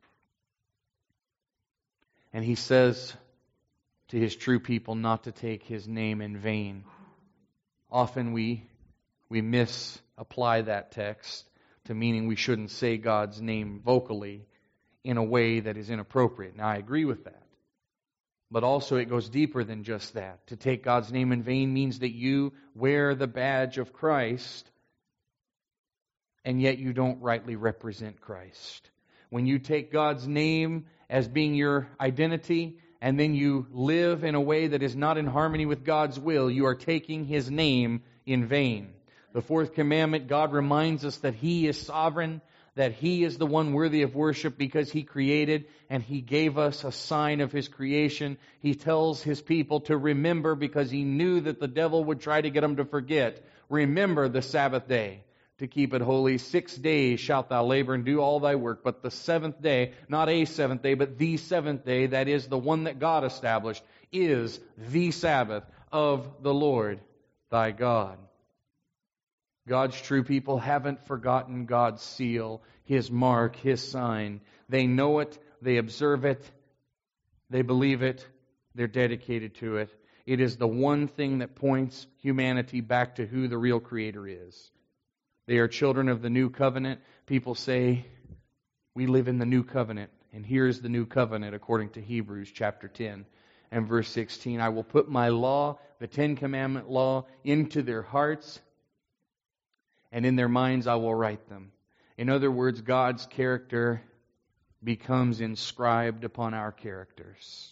And He says to His true people not to take His name in vain. Often we misapply that text to meaning we shouldn't say God's name vocally in a way that is inappropriate. Now, I agree with that. But also it goes deeper than just that. To take God's name in vain means that you wear the badge of Christ, and yet you don't rightly represent Christ. When you take God's name as being your identity, and then you live in a way that is not in harmony with God's will, you are taking His name in vain. The fourth commandment, God reminds us that He is sovereign, that He is the one worthy of worship because He created and He gave us a sign of His creation. He tells His people to remember because He knew that the devil would try to get them to forget. Remember the Sabbath day, to keep it holy. 6 days shalt thou labor and do all thy work, but the seventh day, not a seventh day, but the seventh day, that is the one that God established, is the Sabbath of the Lord thy God. God's true people haven't forgotten God's seal, His mark, His sign. They know it, they observe it, they believe it, they're dedicated to it. It is the one thing that points humanity back to who the real Creator is. They are children of the new covenant. People say, we live in the new covenant. And here's the new covenant according to Hebrews chapter 10 and verse 16. I will put my law, the Ten Commandment law, into their hearts, and in their minds I will write them. In other words, God's character becomes inscribed upon our characters.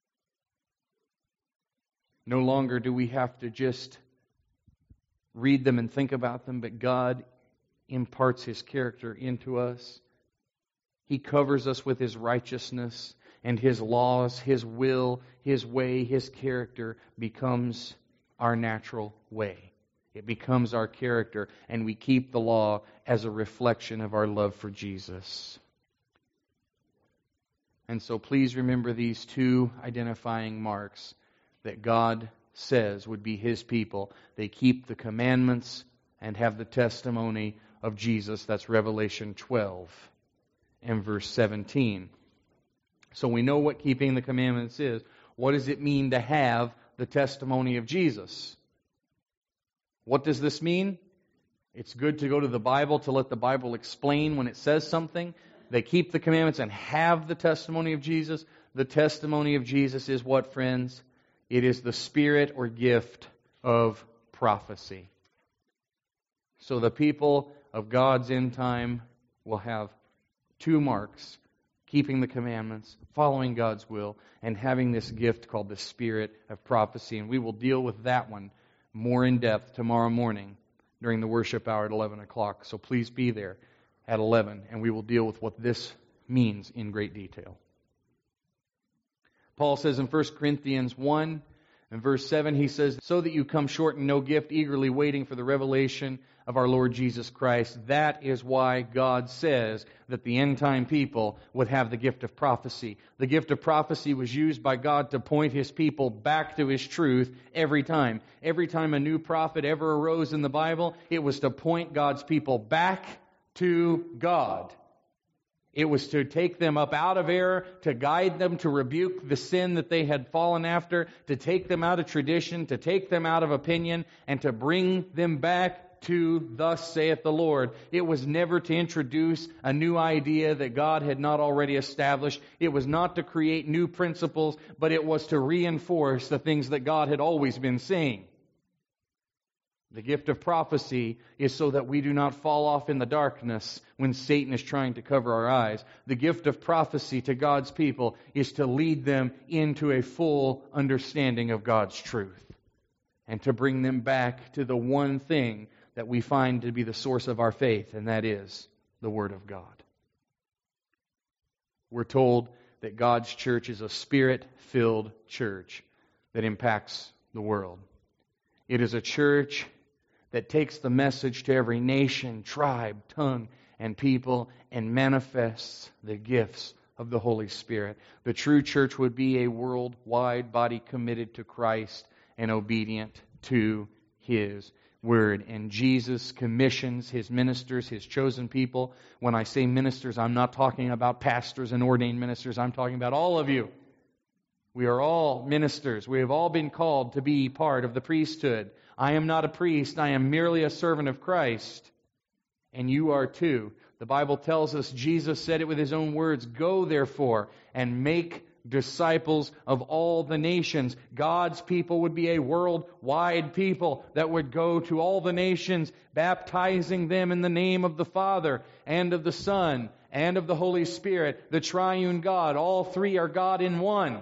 No longer do we have to just read them and think about them, but God imparts His character into us. He covers us with His righteousness, and His laws, His will, His way, His character becomes our natural way. It becomes our character, and we keep the law as a reflection of our love for Jesus. And so please remember these two identifying marks that God says would be His people. They keep the commandments and have the testimony of Jesus. That's Revelation 12 and verse 17. So we know what keeping the commandments is. What does it mean to have the testimony of Jesus? What does this mean? It's good to go to the Bible to let the Bible explain when it says something. They keep the commandments and have the testimony of Jesus. The testimony of Jesus is what, friends? It is the spirit or gift of prophecy. So the people of God's end time will have two marks: keeping the commandments, following God's will, and having this gift called the spirit of prophecy. And we will deal with that one more in depth tomorrow morning during the worship hour at 11 o'clock. So please be there at 11, and we will deal with what this means in great detail. Paul says in 1 Corinthians 1 and verse 7, he says, so that you come short in no gift, eagerly waiting for the revelation of our Lord Jesus Christ. That is why God says that the end time people would have the gift of prophecy. The gift of prophecy was used by God to point His people back to His truth every time. Every time a new prophet ever arose in the Bible, it was to point God's people back to God. It was to take them up out of error, to guide them, to rebuke the sin that they had fallen after, to take them out of tradition, to take them out of opinion, and to bring them back to thus saith the Lord. It was never to introduce a new idea that God had not already established. It was not to create new principles, but it was to reinforce the things that God had always been saying. The gift of prophecy is so that we do not fall off in the darkness when Satan is trying to cover our eyes. The gift of prophecy to God's people is to lead them into a full understanding of God's truth and to bring them back to the one thing that we find to be the source of our faith, and that is the Word of God. We're told that God's church is a Spirit-filled church that impacts the world. It is a church that takes the message to every nation, tribe, tongue, and people and manifests the gifts of the Holy Spirit. The true church would be a worldwide body committed to Christ and obedient to His Word. And Jesus commissions His ministers, His chosen people. When I say ministers, I'm not talking about pastors and ordained ministers. I'm talking about all of you. We are all ministers. We have all been called to be part of the priesthood. I am not a priest. I am merely a servant of Christ. And you are too. The Bible tells us, Jesus said it with His own words, go therefore and make disciples of all the nations. God's people would be a worldwide people that would go to all the nations, baptizing them in the name of the Father and of the Son and of the Holy Spirit, the triune God. All three are God in one.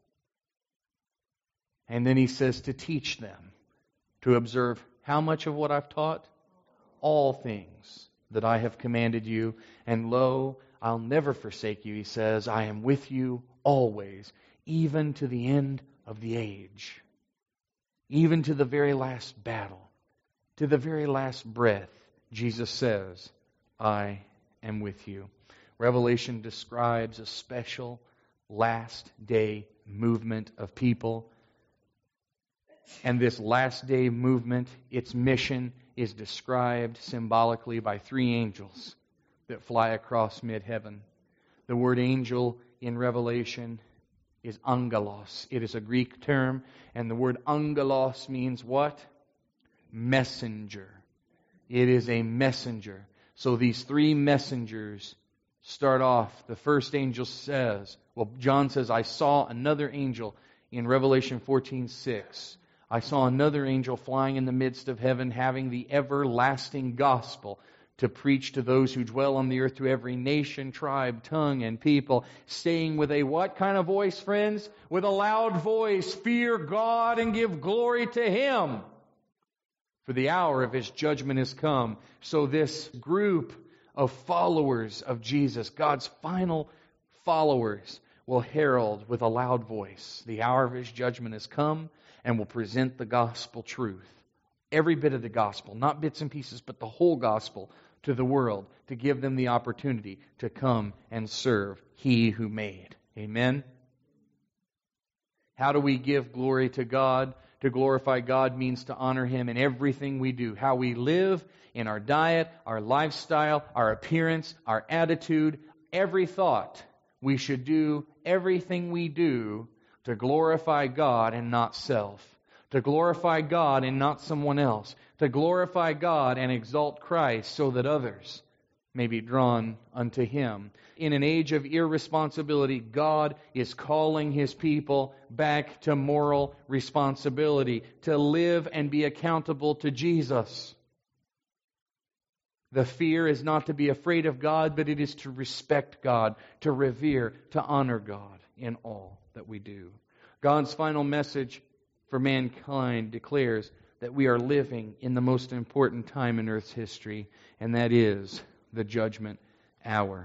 And then He says to teach them, to observe how much of what I've taught? All things that I have commanded you. And lo, I'll never forsake you, He says. I am with you always, even to the end of the age. Even to the very last battle, to the very last breath, Jesus says, I am with you. Revelation describes a special last day movement of people. And this last day movement, its mission, is described symbolically by 3 angels that fly across mid-heaven. The word angel in Revelation is angelos. It is a Greek term, and the word angelos means what? Messenger. It is a messenger. So these 3 messengers start off. The first angel says, John says, I saw another angel in Revelation 14:6. I saw another angel flying in the midst of heaven, having the everlasting gospel to preach to those who dwell on the earth, to every nation, tribe, tongue, and people, saying with a what kind of voice, friends? With a loud voice, fear God and give glory to Him, for the hour of His judgment is come. So this group of followers of Jesus, God's final followers, will herald with a loud voice, the hour of His judgment has come, and will present the gospel truth. Every bit of the gospel, not bits and pieces, but the whole gospel to the world, to give them the opportunity to come and serve He who made. Amen? How do we give glory to God? To glorify God means to honor Him in everything we do. How we live, in our diet, our lifestyle, our appearance, our attitude, every thought. We should do everything we do to glorify God and not self. To glorify God and not someone else. To glorify God and exalt Christ so that others may be drawn unto Him. In an age of irresponsibility, God is calling His people back to moral responsibility, to live and be accountable to Jesus. The fear is not to be afraid of God, but it is to respect God, to revere, to honor God in all that we do. God's final message for mankind declares that we are living in the most important time in earth's history, and that is the judgment hour.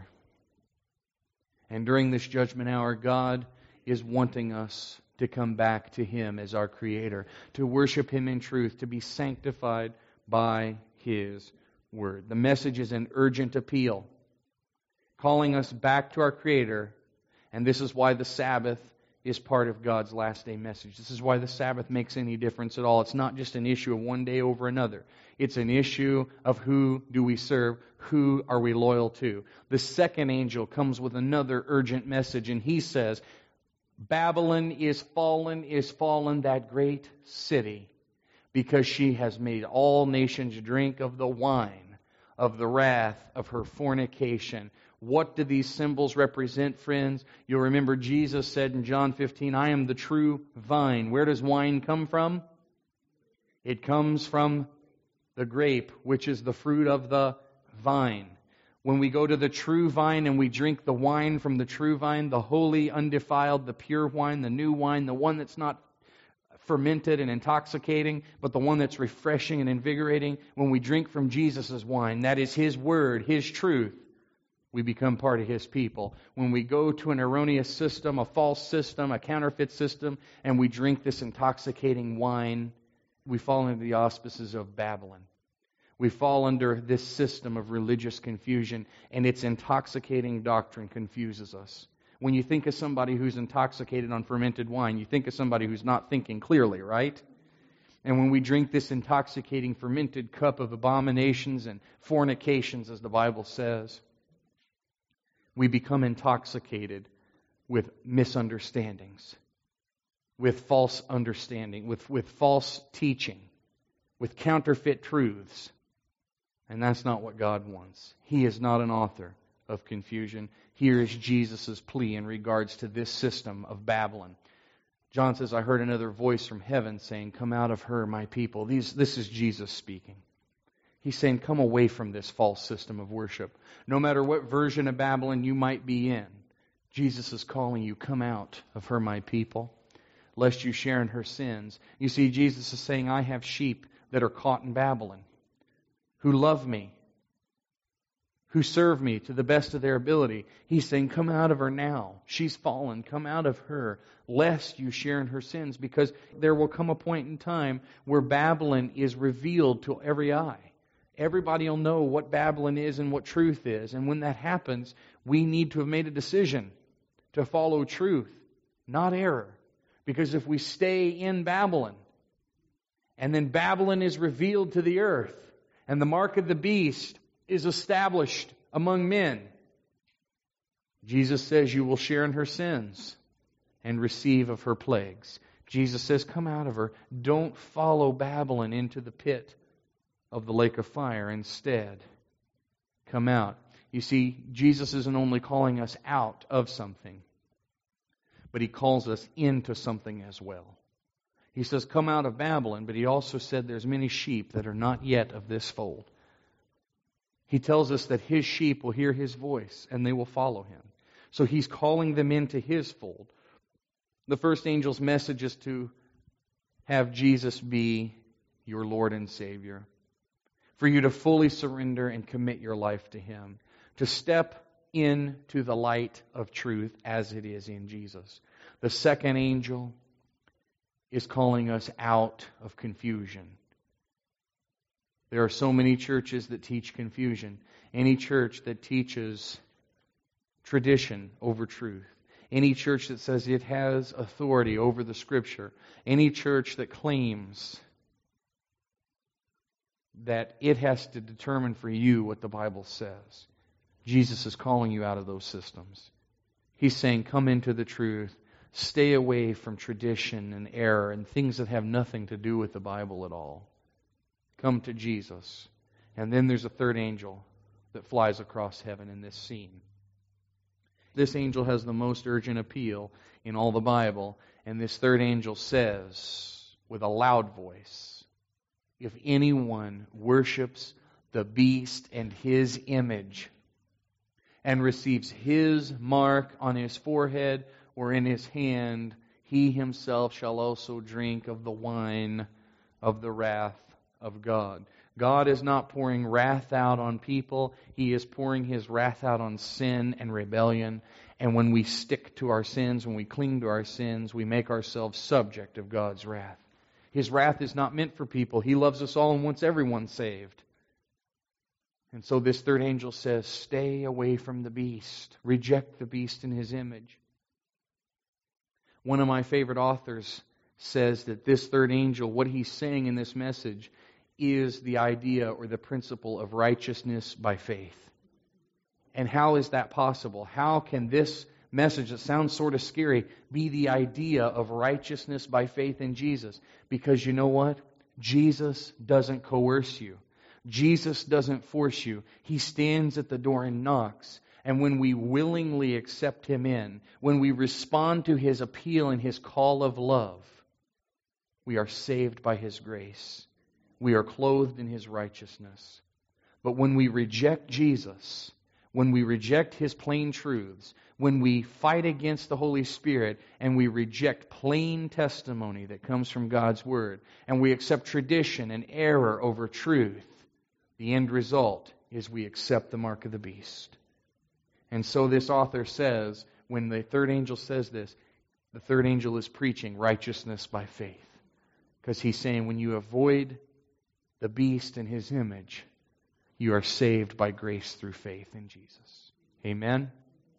And during this judgment hour, God is wanting us to come back to Him as our Creator, to worship Him in truth, to be sanctified by His Word. The message is an urgent appeal, calling us back to our Creator, and this is why the Sabbath is part of God's last day message. This is why the Sabbath makes any difference at all. It's not just an issue of one day over another. It's an issue of who do we serve, who are we loyal to. The second angel comes with another urgent message, and he says, Babylon is fallen, that great city, because she has made all nations drink of the wine of the wrath of her fornication. What do these symbols represent, friends? You'll remember Jesus said in John 15, I am the true vine. Where does wine come from? It comes from the grape, which is the fruit of the vine. When we go to the true vine and we drink the wine from the true vine, the holy, undefiled, the pure wine, the new wine, the one that's not fermented and intoxicating, but the one that's refreshing and invigorating, when we drink from Jesus' wine, that is His Word, His truth, we become part of His people. When we go to an erroneous system, a false system, a counterfeit system, and we drink this intoxicating wine, we fall into the auspices of Babylon. We fall under this system of religious confusion, and its intoxicating doctrine confuses us. When you think of somebody who's intoxicated on fermented wine, you think of somebody who's not thinking clearly, right? And when we drink this intoxicating fermented cup of abominations and fornications, as the Bible says, we become intoxicated with misunderstandings, with false understanding, with false teaching, with counterfeit truths. And that's not what God wants. He is not an author of confusion. Here is Jesus' plea in regards to this system of Babylon. John says, I heard another voice from heaven saying, come out of her, my people. This is Jesus speaking. He's saying, come away from this false system of worship. No matter what version of Babylon you might be in, Jesus is calling you, come out of her, my people, lest you share in her sins. You see, Jesus is saying, I have sheep that are caught in Babylon, who love me, who serve me to the best of their ability. He's saying, come out of her now. She's fallen. Come out of her, lest you share in her sins, because there will come a point in time where Babylon is revealed to every eye. Everybody will know what Babylon is and what truth is. And when that happens, we need to have made a decision to follow truth, not error. Because if we stay in Babylon, and then Babylon is revealed to the earth, and the mark of the beast is established among men, Jesus says you will share in her sins and receive of her plagues. Jesus says, come out of her. Don't follow Babylon into the pit of the lake of fire. Instead, come out. You see, Jesus isn't only calling us out of something, but He calls us into something as well. He says, come out of Babylon, but He also said there's many sheep that are not yet of this fold. He tells us that His sheep will hear His voice and they will follow Him. So He's calling them into His fold. The first angel's message is to have Jesus be your Lord and Savior. For you to fully surrender and commit your life to Him. To step into the light of truth as it is in Jesus. The second angel is calling us out of confusion. There are so many churches that teach confusion. Any church that teaches tradition over truth. Any church that says it has authority over the Scripture. Any church that claims that it has to determine for you what the Bible says. Jesus is calling you out of those systems. He's saying, come into the truth. Stay away from tradition and error and things that have nothing to do with the Bible at all. Come to Jesus. And then there's a third angel that flies across heaven in this scene. This angel has the most urgent appeal in all the Bible. And this third angel says, with a loud voice, if anyone worships the beast and his image and receives his mark on his forehead or in his hand, he himself shall also drink of the wine of the wrath of God. God is not pouring wrath out on people. He is pouring His wrath out on sin and rebellion. And when we stick to our sins, when we cling to our sins, we make ourselves subject of God's wrath. His wrath is not meant for people. He loves us all and wants everyone saved. And so this third angel says, stay away from the beast. Reject the beast in his image. One of my favorite authors says that this third angel, what he's saying in this message, is the idea or the principle of righteousness by faith. And how is that possible? How can this message that sounds sort of scary be the idea of righteousness by faith in Jesus? Because you know what? Jesus doesn't coerce you. Jesus doesn't force you. He stands at the door and knocks. And when we willingly accept Him in, when we respond to His appeal and His call of love, we are saved by His grace. We are clothed in His righteousness. But when we reject Jesus, when we reject His plain truths, when we fight against the Holy Spirit and we reject plain testimony that comes from God's Word, and we accept tradition and error over truth, the end result is we accept the mark of the beast. And so this author says, when the third angel says this, the third angel is preaching righteousness by faith. Because he's saying when you avoid the beast and his image, you are saved by grace through faith in Jesus. Amen?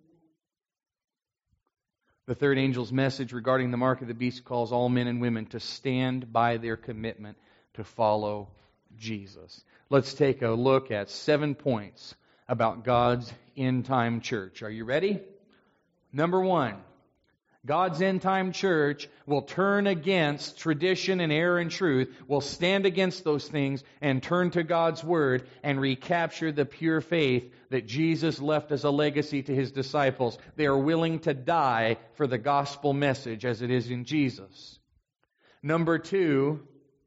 The third angel's message regarding the mark of the beast calls all men and women to stand by their commitment to follow Jesus. Let's take a look at 7 points about God's end-time church. Are you ready? Number 1. God's end-time church will turn against tradition and error and truth, will stand against those things and turn to God's Word and recapture the pure faith that Jesus left as a legacy to His disciples. They are willing to die for the gospel message as it is in Jesus. Number 2,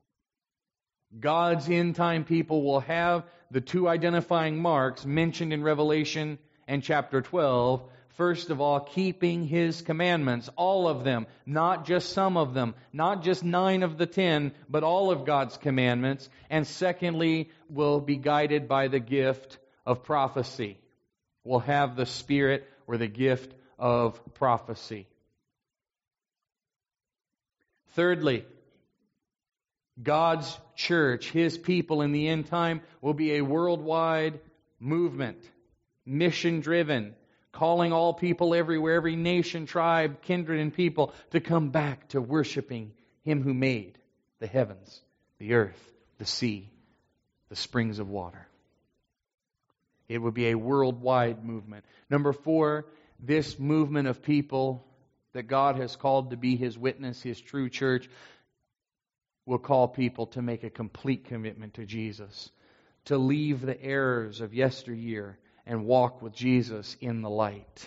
God's end-time people will have the 2 identifying marks mentioned in Revelation and chapter 12. First of all, keeping His commandments, all of them, not just some of them, not just 9 of the 10, but all of God's commandments. And secondly, will be guided by the gift of prophecy. Will have the spirit or the gift of prophecy. Thirdly, God's church, His people in the end time, will be a worldwide movement, mission-driven, calling all people everywhere, every nation, tribe, kindred, and people to come back to worshiping Him who made the heavens, the earth, the sea, the springs of water. It would be a worldwide movement. Number 4, this movement of people that God has called to be His witness, His true church, will call people to make a complete commitment to Jesus, to leave the errors of yesteryear and walk with Jesus in the light.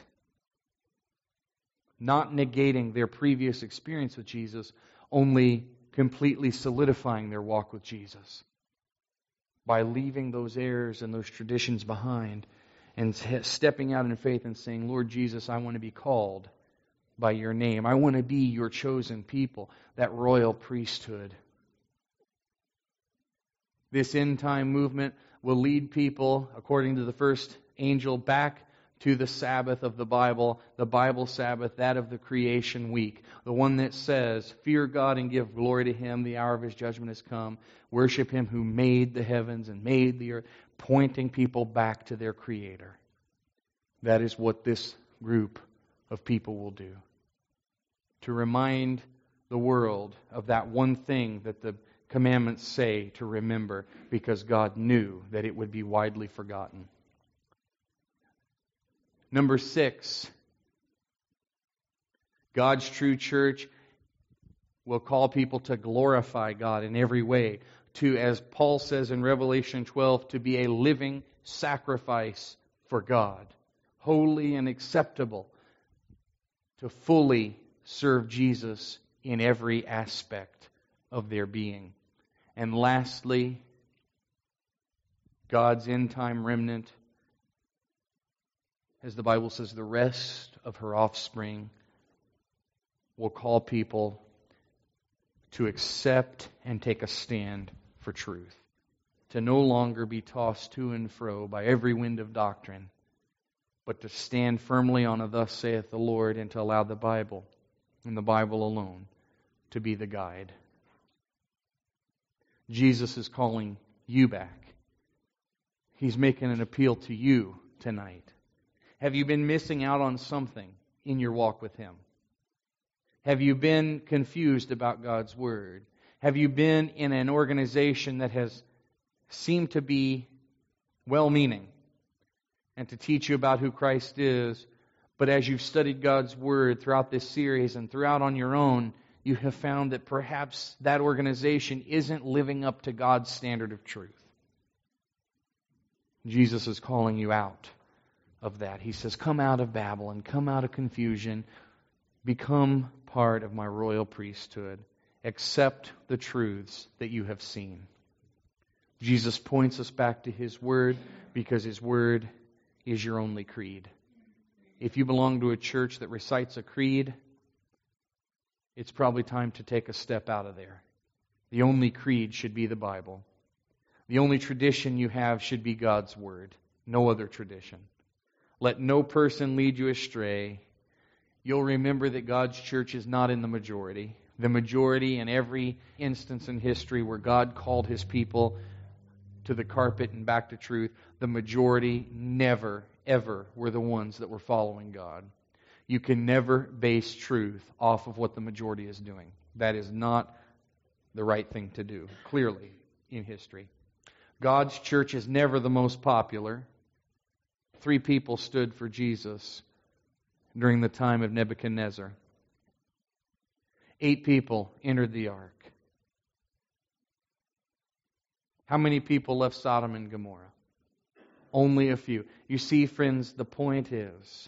Not negating their previous experience with Jesus, only completely solidifying their walk with Jesus by leaving those errors and those traditions behind and stepping out in faith and saying, Lord Jesus, I want to be called by your name. I want to be your chosen people, that royal priesthood. This end-time movement will lead people, according to the first angel, back to the Sabbath of the Bible Sabbath, that of the creation week. The one that says, fear God and give glory to Him, the hour of His judgment has come. Worship Him who made the heavens and made the earth, pointing people back to their Creator. That is what this group of people will do. To remind the world of that one thing that the commandments say to remember, because God knew that it would be widely forgotten. Number 6, God's true church will call people to glorify God in every way, to, as Paul says in Revelation 12, to be a living sacrifice for God, holy and acceptable, to fully serve Jesus in every aspect of their being. And lastly, God's end-time remnant, as the Bible says, the rest of her offspring will call people to accept and take a stand for truth, to no longer be tossed to and fro by every wind of doctrine, but to stand firmly on a thus saith the Lord, and to allow the Bible, and the Bible alone, to be the guide. Jesus is calling you back. He's making an appeal to you tonight. Have you been missing out on something in your walk with Him? Have you been confused about God's Word? Have you been in an organization that has seemed to be well-meaning and to teach you about who Christ is, but as you've studied God's Word throughout this series and throughout on your own, you have found that perhaps that organization isn't living up to God's standard of truth? Jesus is calling you out of that. He says, come out of Babylon, come out of confusion, become part of my royal priesthood. Accept the truths that you have seen. Jesus points us back to His Word because His Word is your only creed. If you belong to a church that recites a creed, it's probably time to take a step out of there. The only creed should be the Bible. The only tradition you have should be God's Word, no other tradition. Let no person lead you astray. You'll remember that God's church is not in the majority. The majority in every instance in history where God called His people to the carpet and back to truth, the majority never, ever were the ones that were following God. You can never base truth off of what the majority is doing. That is not the right thing to do, clearly, in history. God's church is never the most popular. 3 people stood for Jesus during the time of Nebuchadnezzar. 8 people entered the ark. How many people left Sodom and Gomorrah? Only a few. You see, friends, the point is,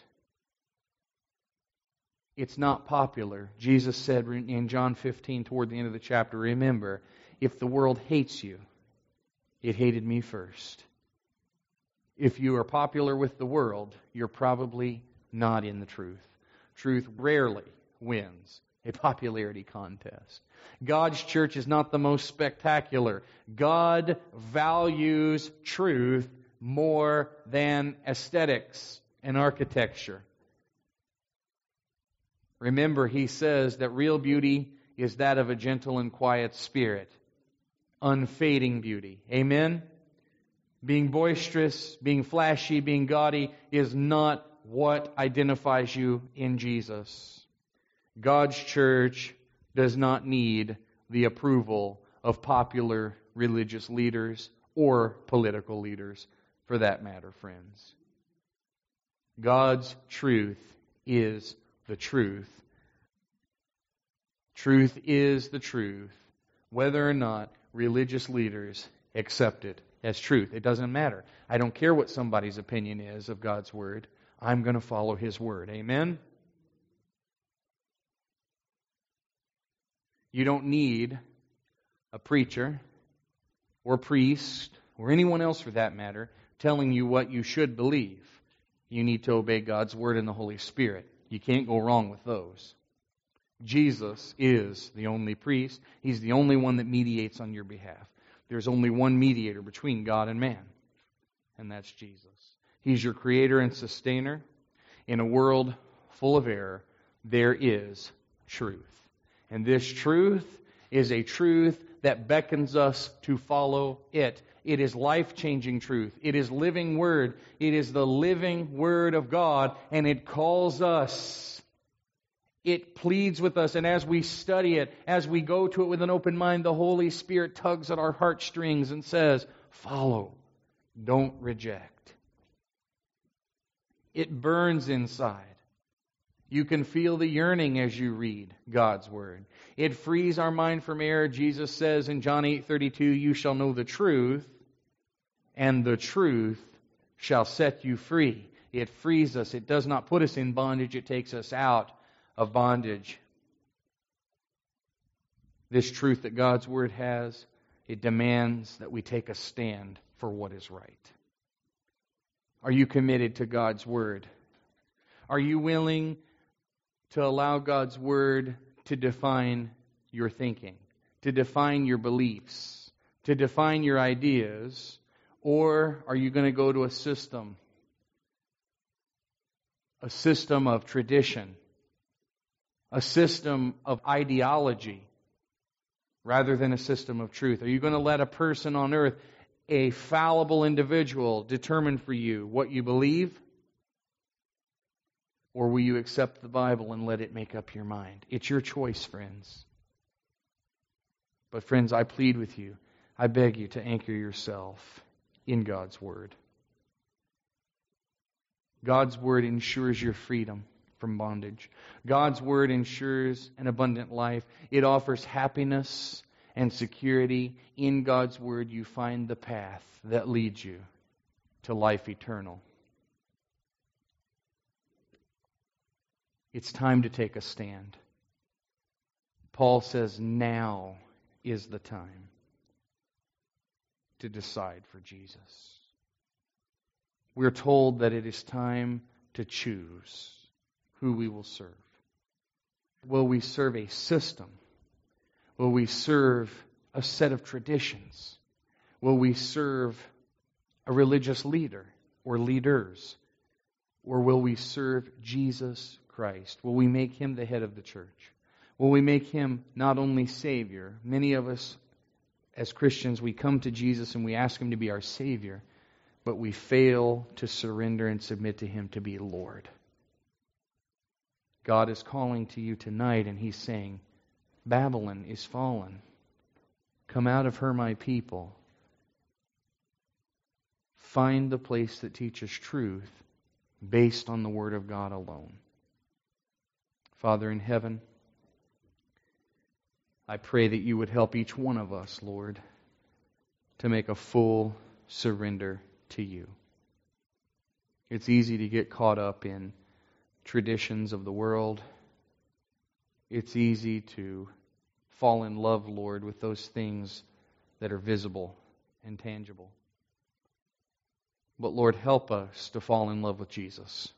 it's not popular. Jesus said in John 15, toward the end of the chapter, remember, if the world hates you, it hated me first. If you are popular with the world, you're probably not in the truth. Truth rarely wins a popularity contest. God's church is not the most spectacular. God values truth more than aesthetics and architecture. Remember, He says that real beauty is that of a gentle and quiet spirit. unfading beauty. Amen? Being boisterous, being flashy, being gaudy is not what identifies you in Jesus. God's church does not need the approval of popular religious leaders or political leaders, for that matter, friends. God's truth is the truth. Truth is the truth, whether or not religious leaders accept it as truth. It doesn't matter. I don't care what somebody's opinion is of God's Word. I'm going to follow His Word. Amen? You don't need a preacher or priest or anyone else for that matter telling you what you should believe. You need to obey God's Word and the Holy Spirit. You can't go wrong with those. Jesus is the only priest. He's the only one that mediates on your behalf. There's only one mediator between God and man, and that's Jesus. He's your creator and sustainer. In a world full of error, there is truth. And this truth is a truth that beckons us to follow it. It is life-changing truth. It is living Word. It is the living Word of God, and it calls us. It pleads with us, and as we study it, as we go to it with an open mind, the Holy Spirit tugs at our heartstrings and says, follow, don't reject. It burns inside. You can feel the yearning as you read God's Word. It frees our mind from error. Jesus says in John 8:32, you shall know the truth, and the truth shall set you free. It frees us. It does not put us in bondage. It takes us out of bondage. This truth that God's Word has, it demands that we take a stand for what is right. Are you committed to God's Word? Are you willing to allow God's Word to define your thinking, to define your beliefs, to define your ideas? Or are you going to go to a system of tradition, a system of ideology, rather than a system of truth? Are you going to let a person on earth, a fallible individual, determine for you what you believe? Or will you accept the Bible and let it make up your mind? It's your choice, friends. But friends, I plead with you, I beg you to anchor yourself in God's Word. God's Word ensures your freedom from bondage. God's Word ensures an abundant life. It offers happiness and security. In God's Word you find the path that leads you to life eternal. It's time to take a stand. Paul says now is the time to decide for Jesus. We're told that it is time to choose who we will serve. Will we serve a system? Will we serve a set of traditions? Will we serve a religious leader or leaders? Or will we serve Jesus Christ? Will we make Him the head of the church? Will we make Him not only Savior? Many of us as Christians, we come to Jesus and we ask Him to be our Savior, but we fail to surrender and submit to Him to be Lord. God is calling to you tonight and He's saying, Babylon is fallen. Come out of her, my people. Find the place that teaches truth based on the Word of God alone. Father in heaven, I pray that you would help each one of us, Lord, to make a full surrender to you. It's easy to get caught up in traditions of the world. It's easy to fall in love, Lord, with those things that are visible and tangible. But Lord, help us to fall in love with Jesus.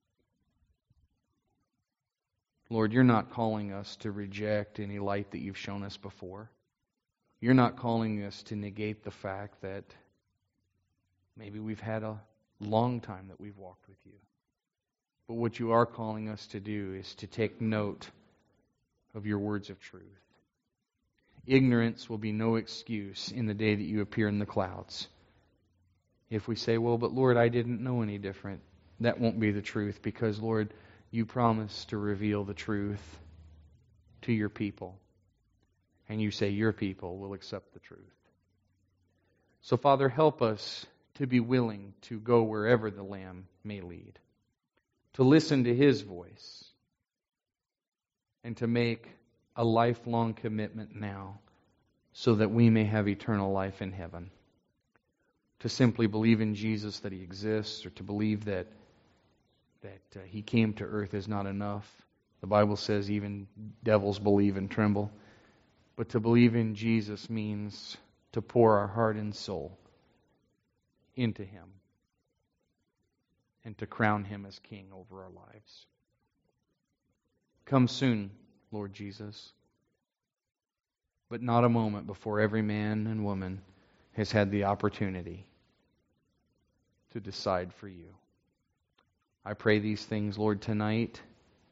Lord, you're not calling us to reject any light that you've shown us before. You're not calling us to negate the fact that maybe we've had a long time that we've walked with you. But what you are calling us to do is to take note of your words of truth. ignorance will be no excuse in the day that you appear in the clouds. If we say, well, but Lord, I didn't know any different, that won't be the truth, because, Lord, you promised to reveal the truth to your people. And you say your people will accept the truth. So, Father, help us to be willing to go wherever the Lamb may lead, to listen to His voice, and to make a lifelong commitment now so that we may have eternal life in heaven. To simply believe in Jesus, that He exists, or to believe that He came to earth is not enough. The Bible says even devils believe and tremble. But to believe in Jesus means to pour our heart and soul into Him and to crown Him as King over our lives. Come soon, Lord Jesus, but not a moment before every man and woman has had the opportunity to decide for you. I pray these things, Lord, tonight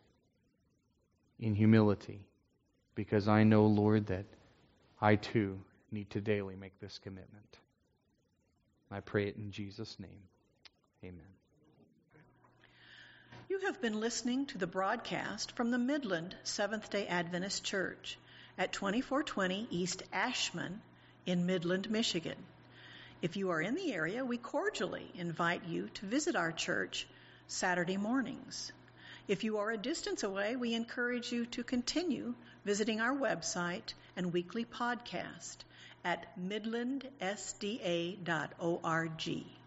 in humility, because I know, Lord, that I too need to daily make this commitment. I pray it in Jesus' name. Amen. You have been listening to the broadcast from the Midland Seventh-day Adventist Church at 2420 East Ashman in Midland, Michigan. If you are in the area, we cordially invite you to visit our church Saturday mornings. If you are a distance away, we encourage you to continue visiting our website and weekly podcast at midlandsda.org.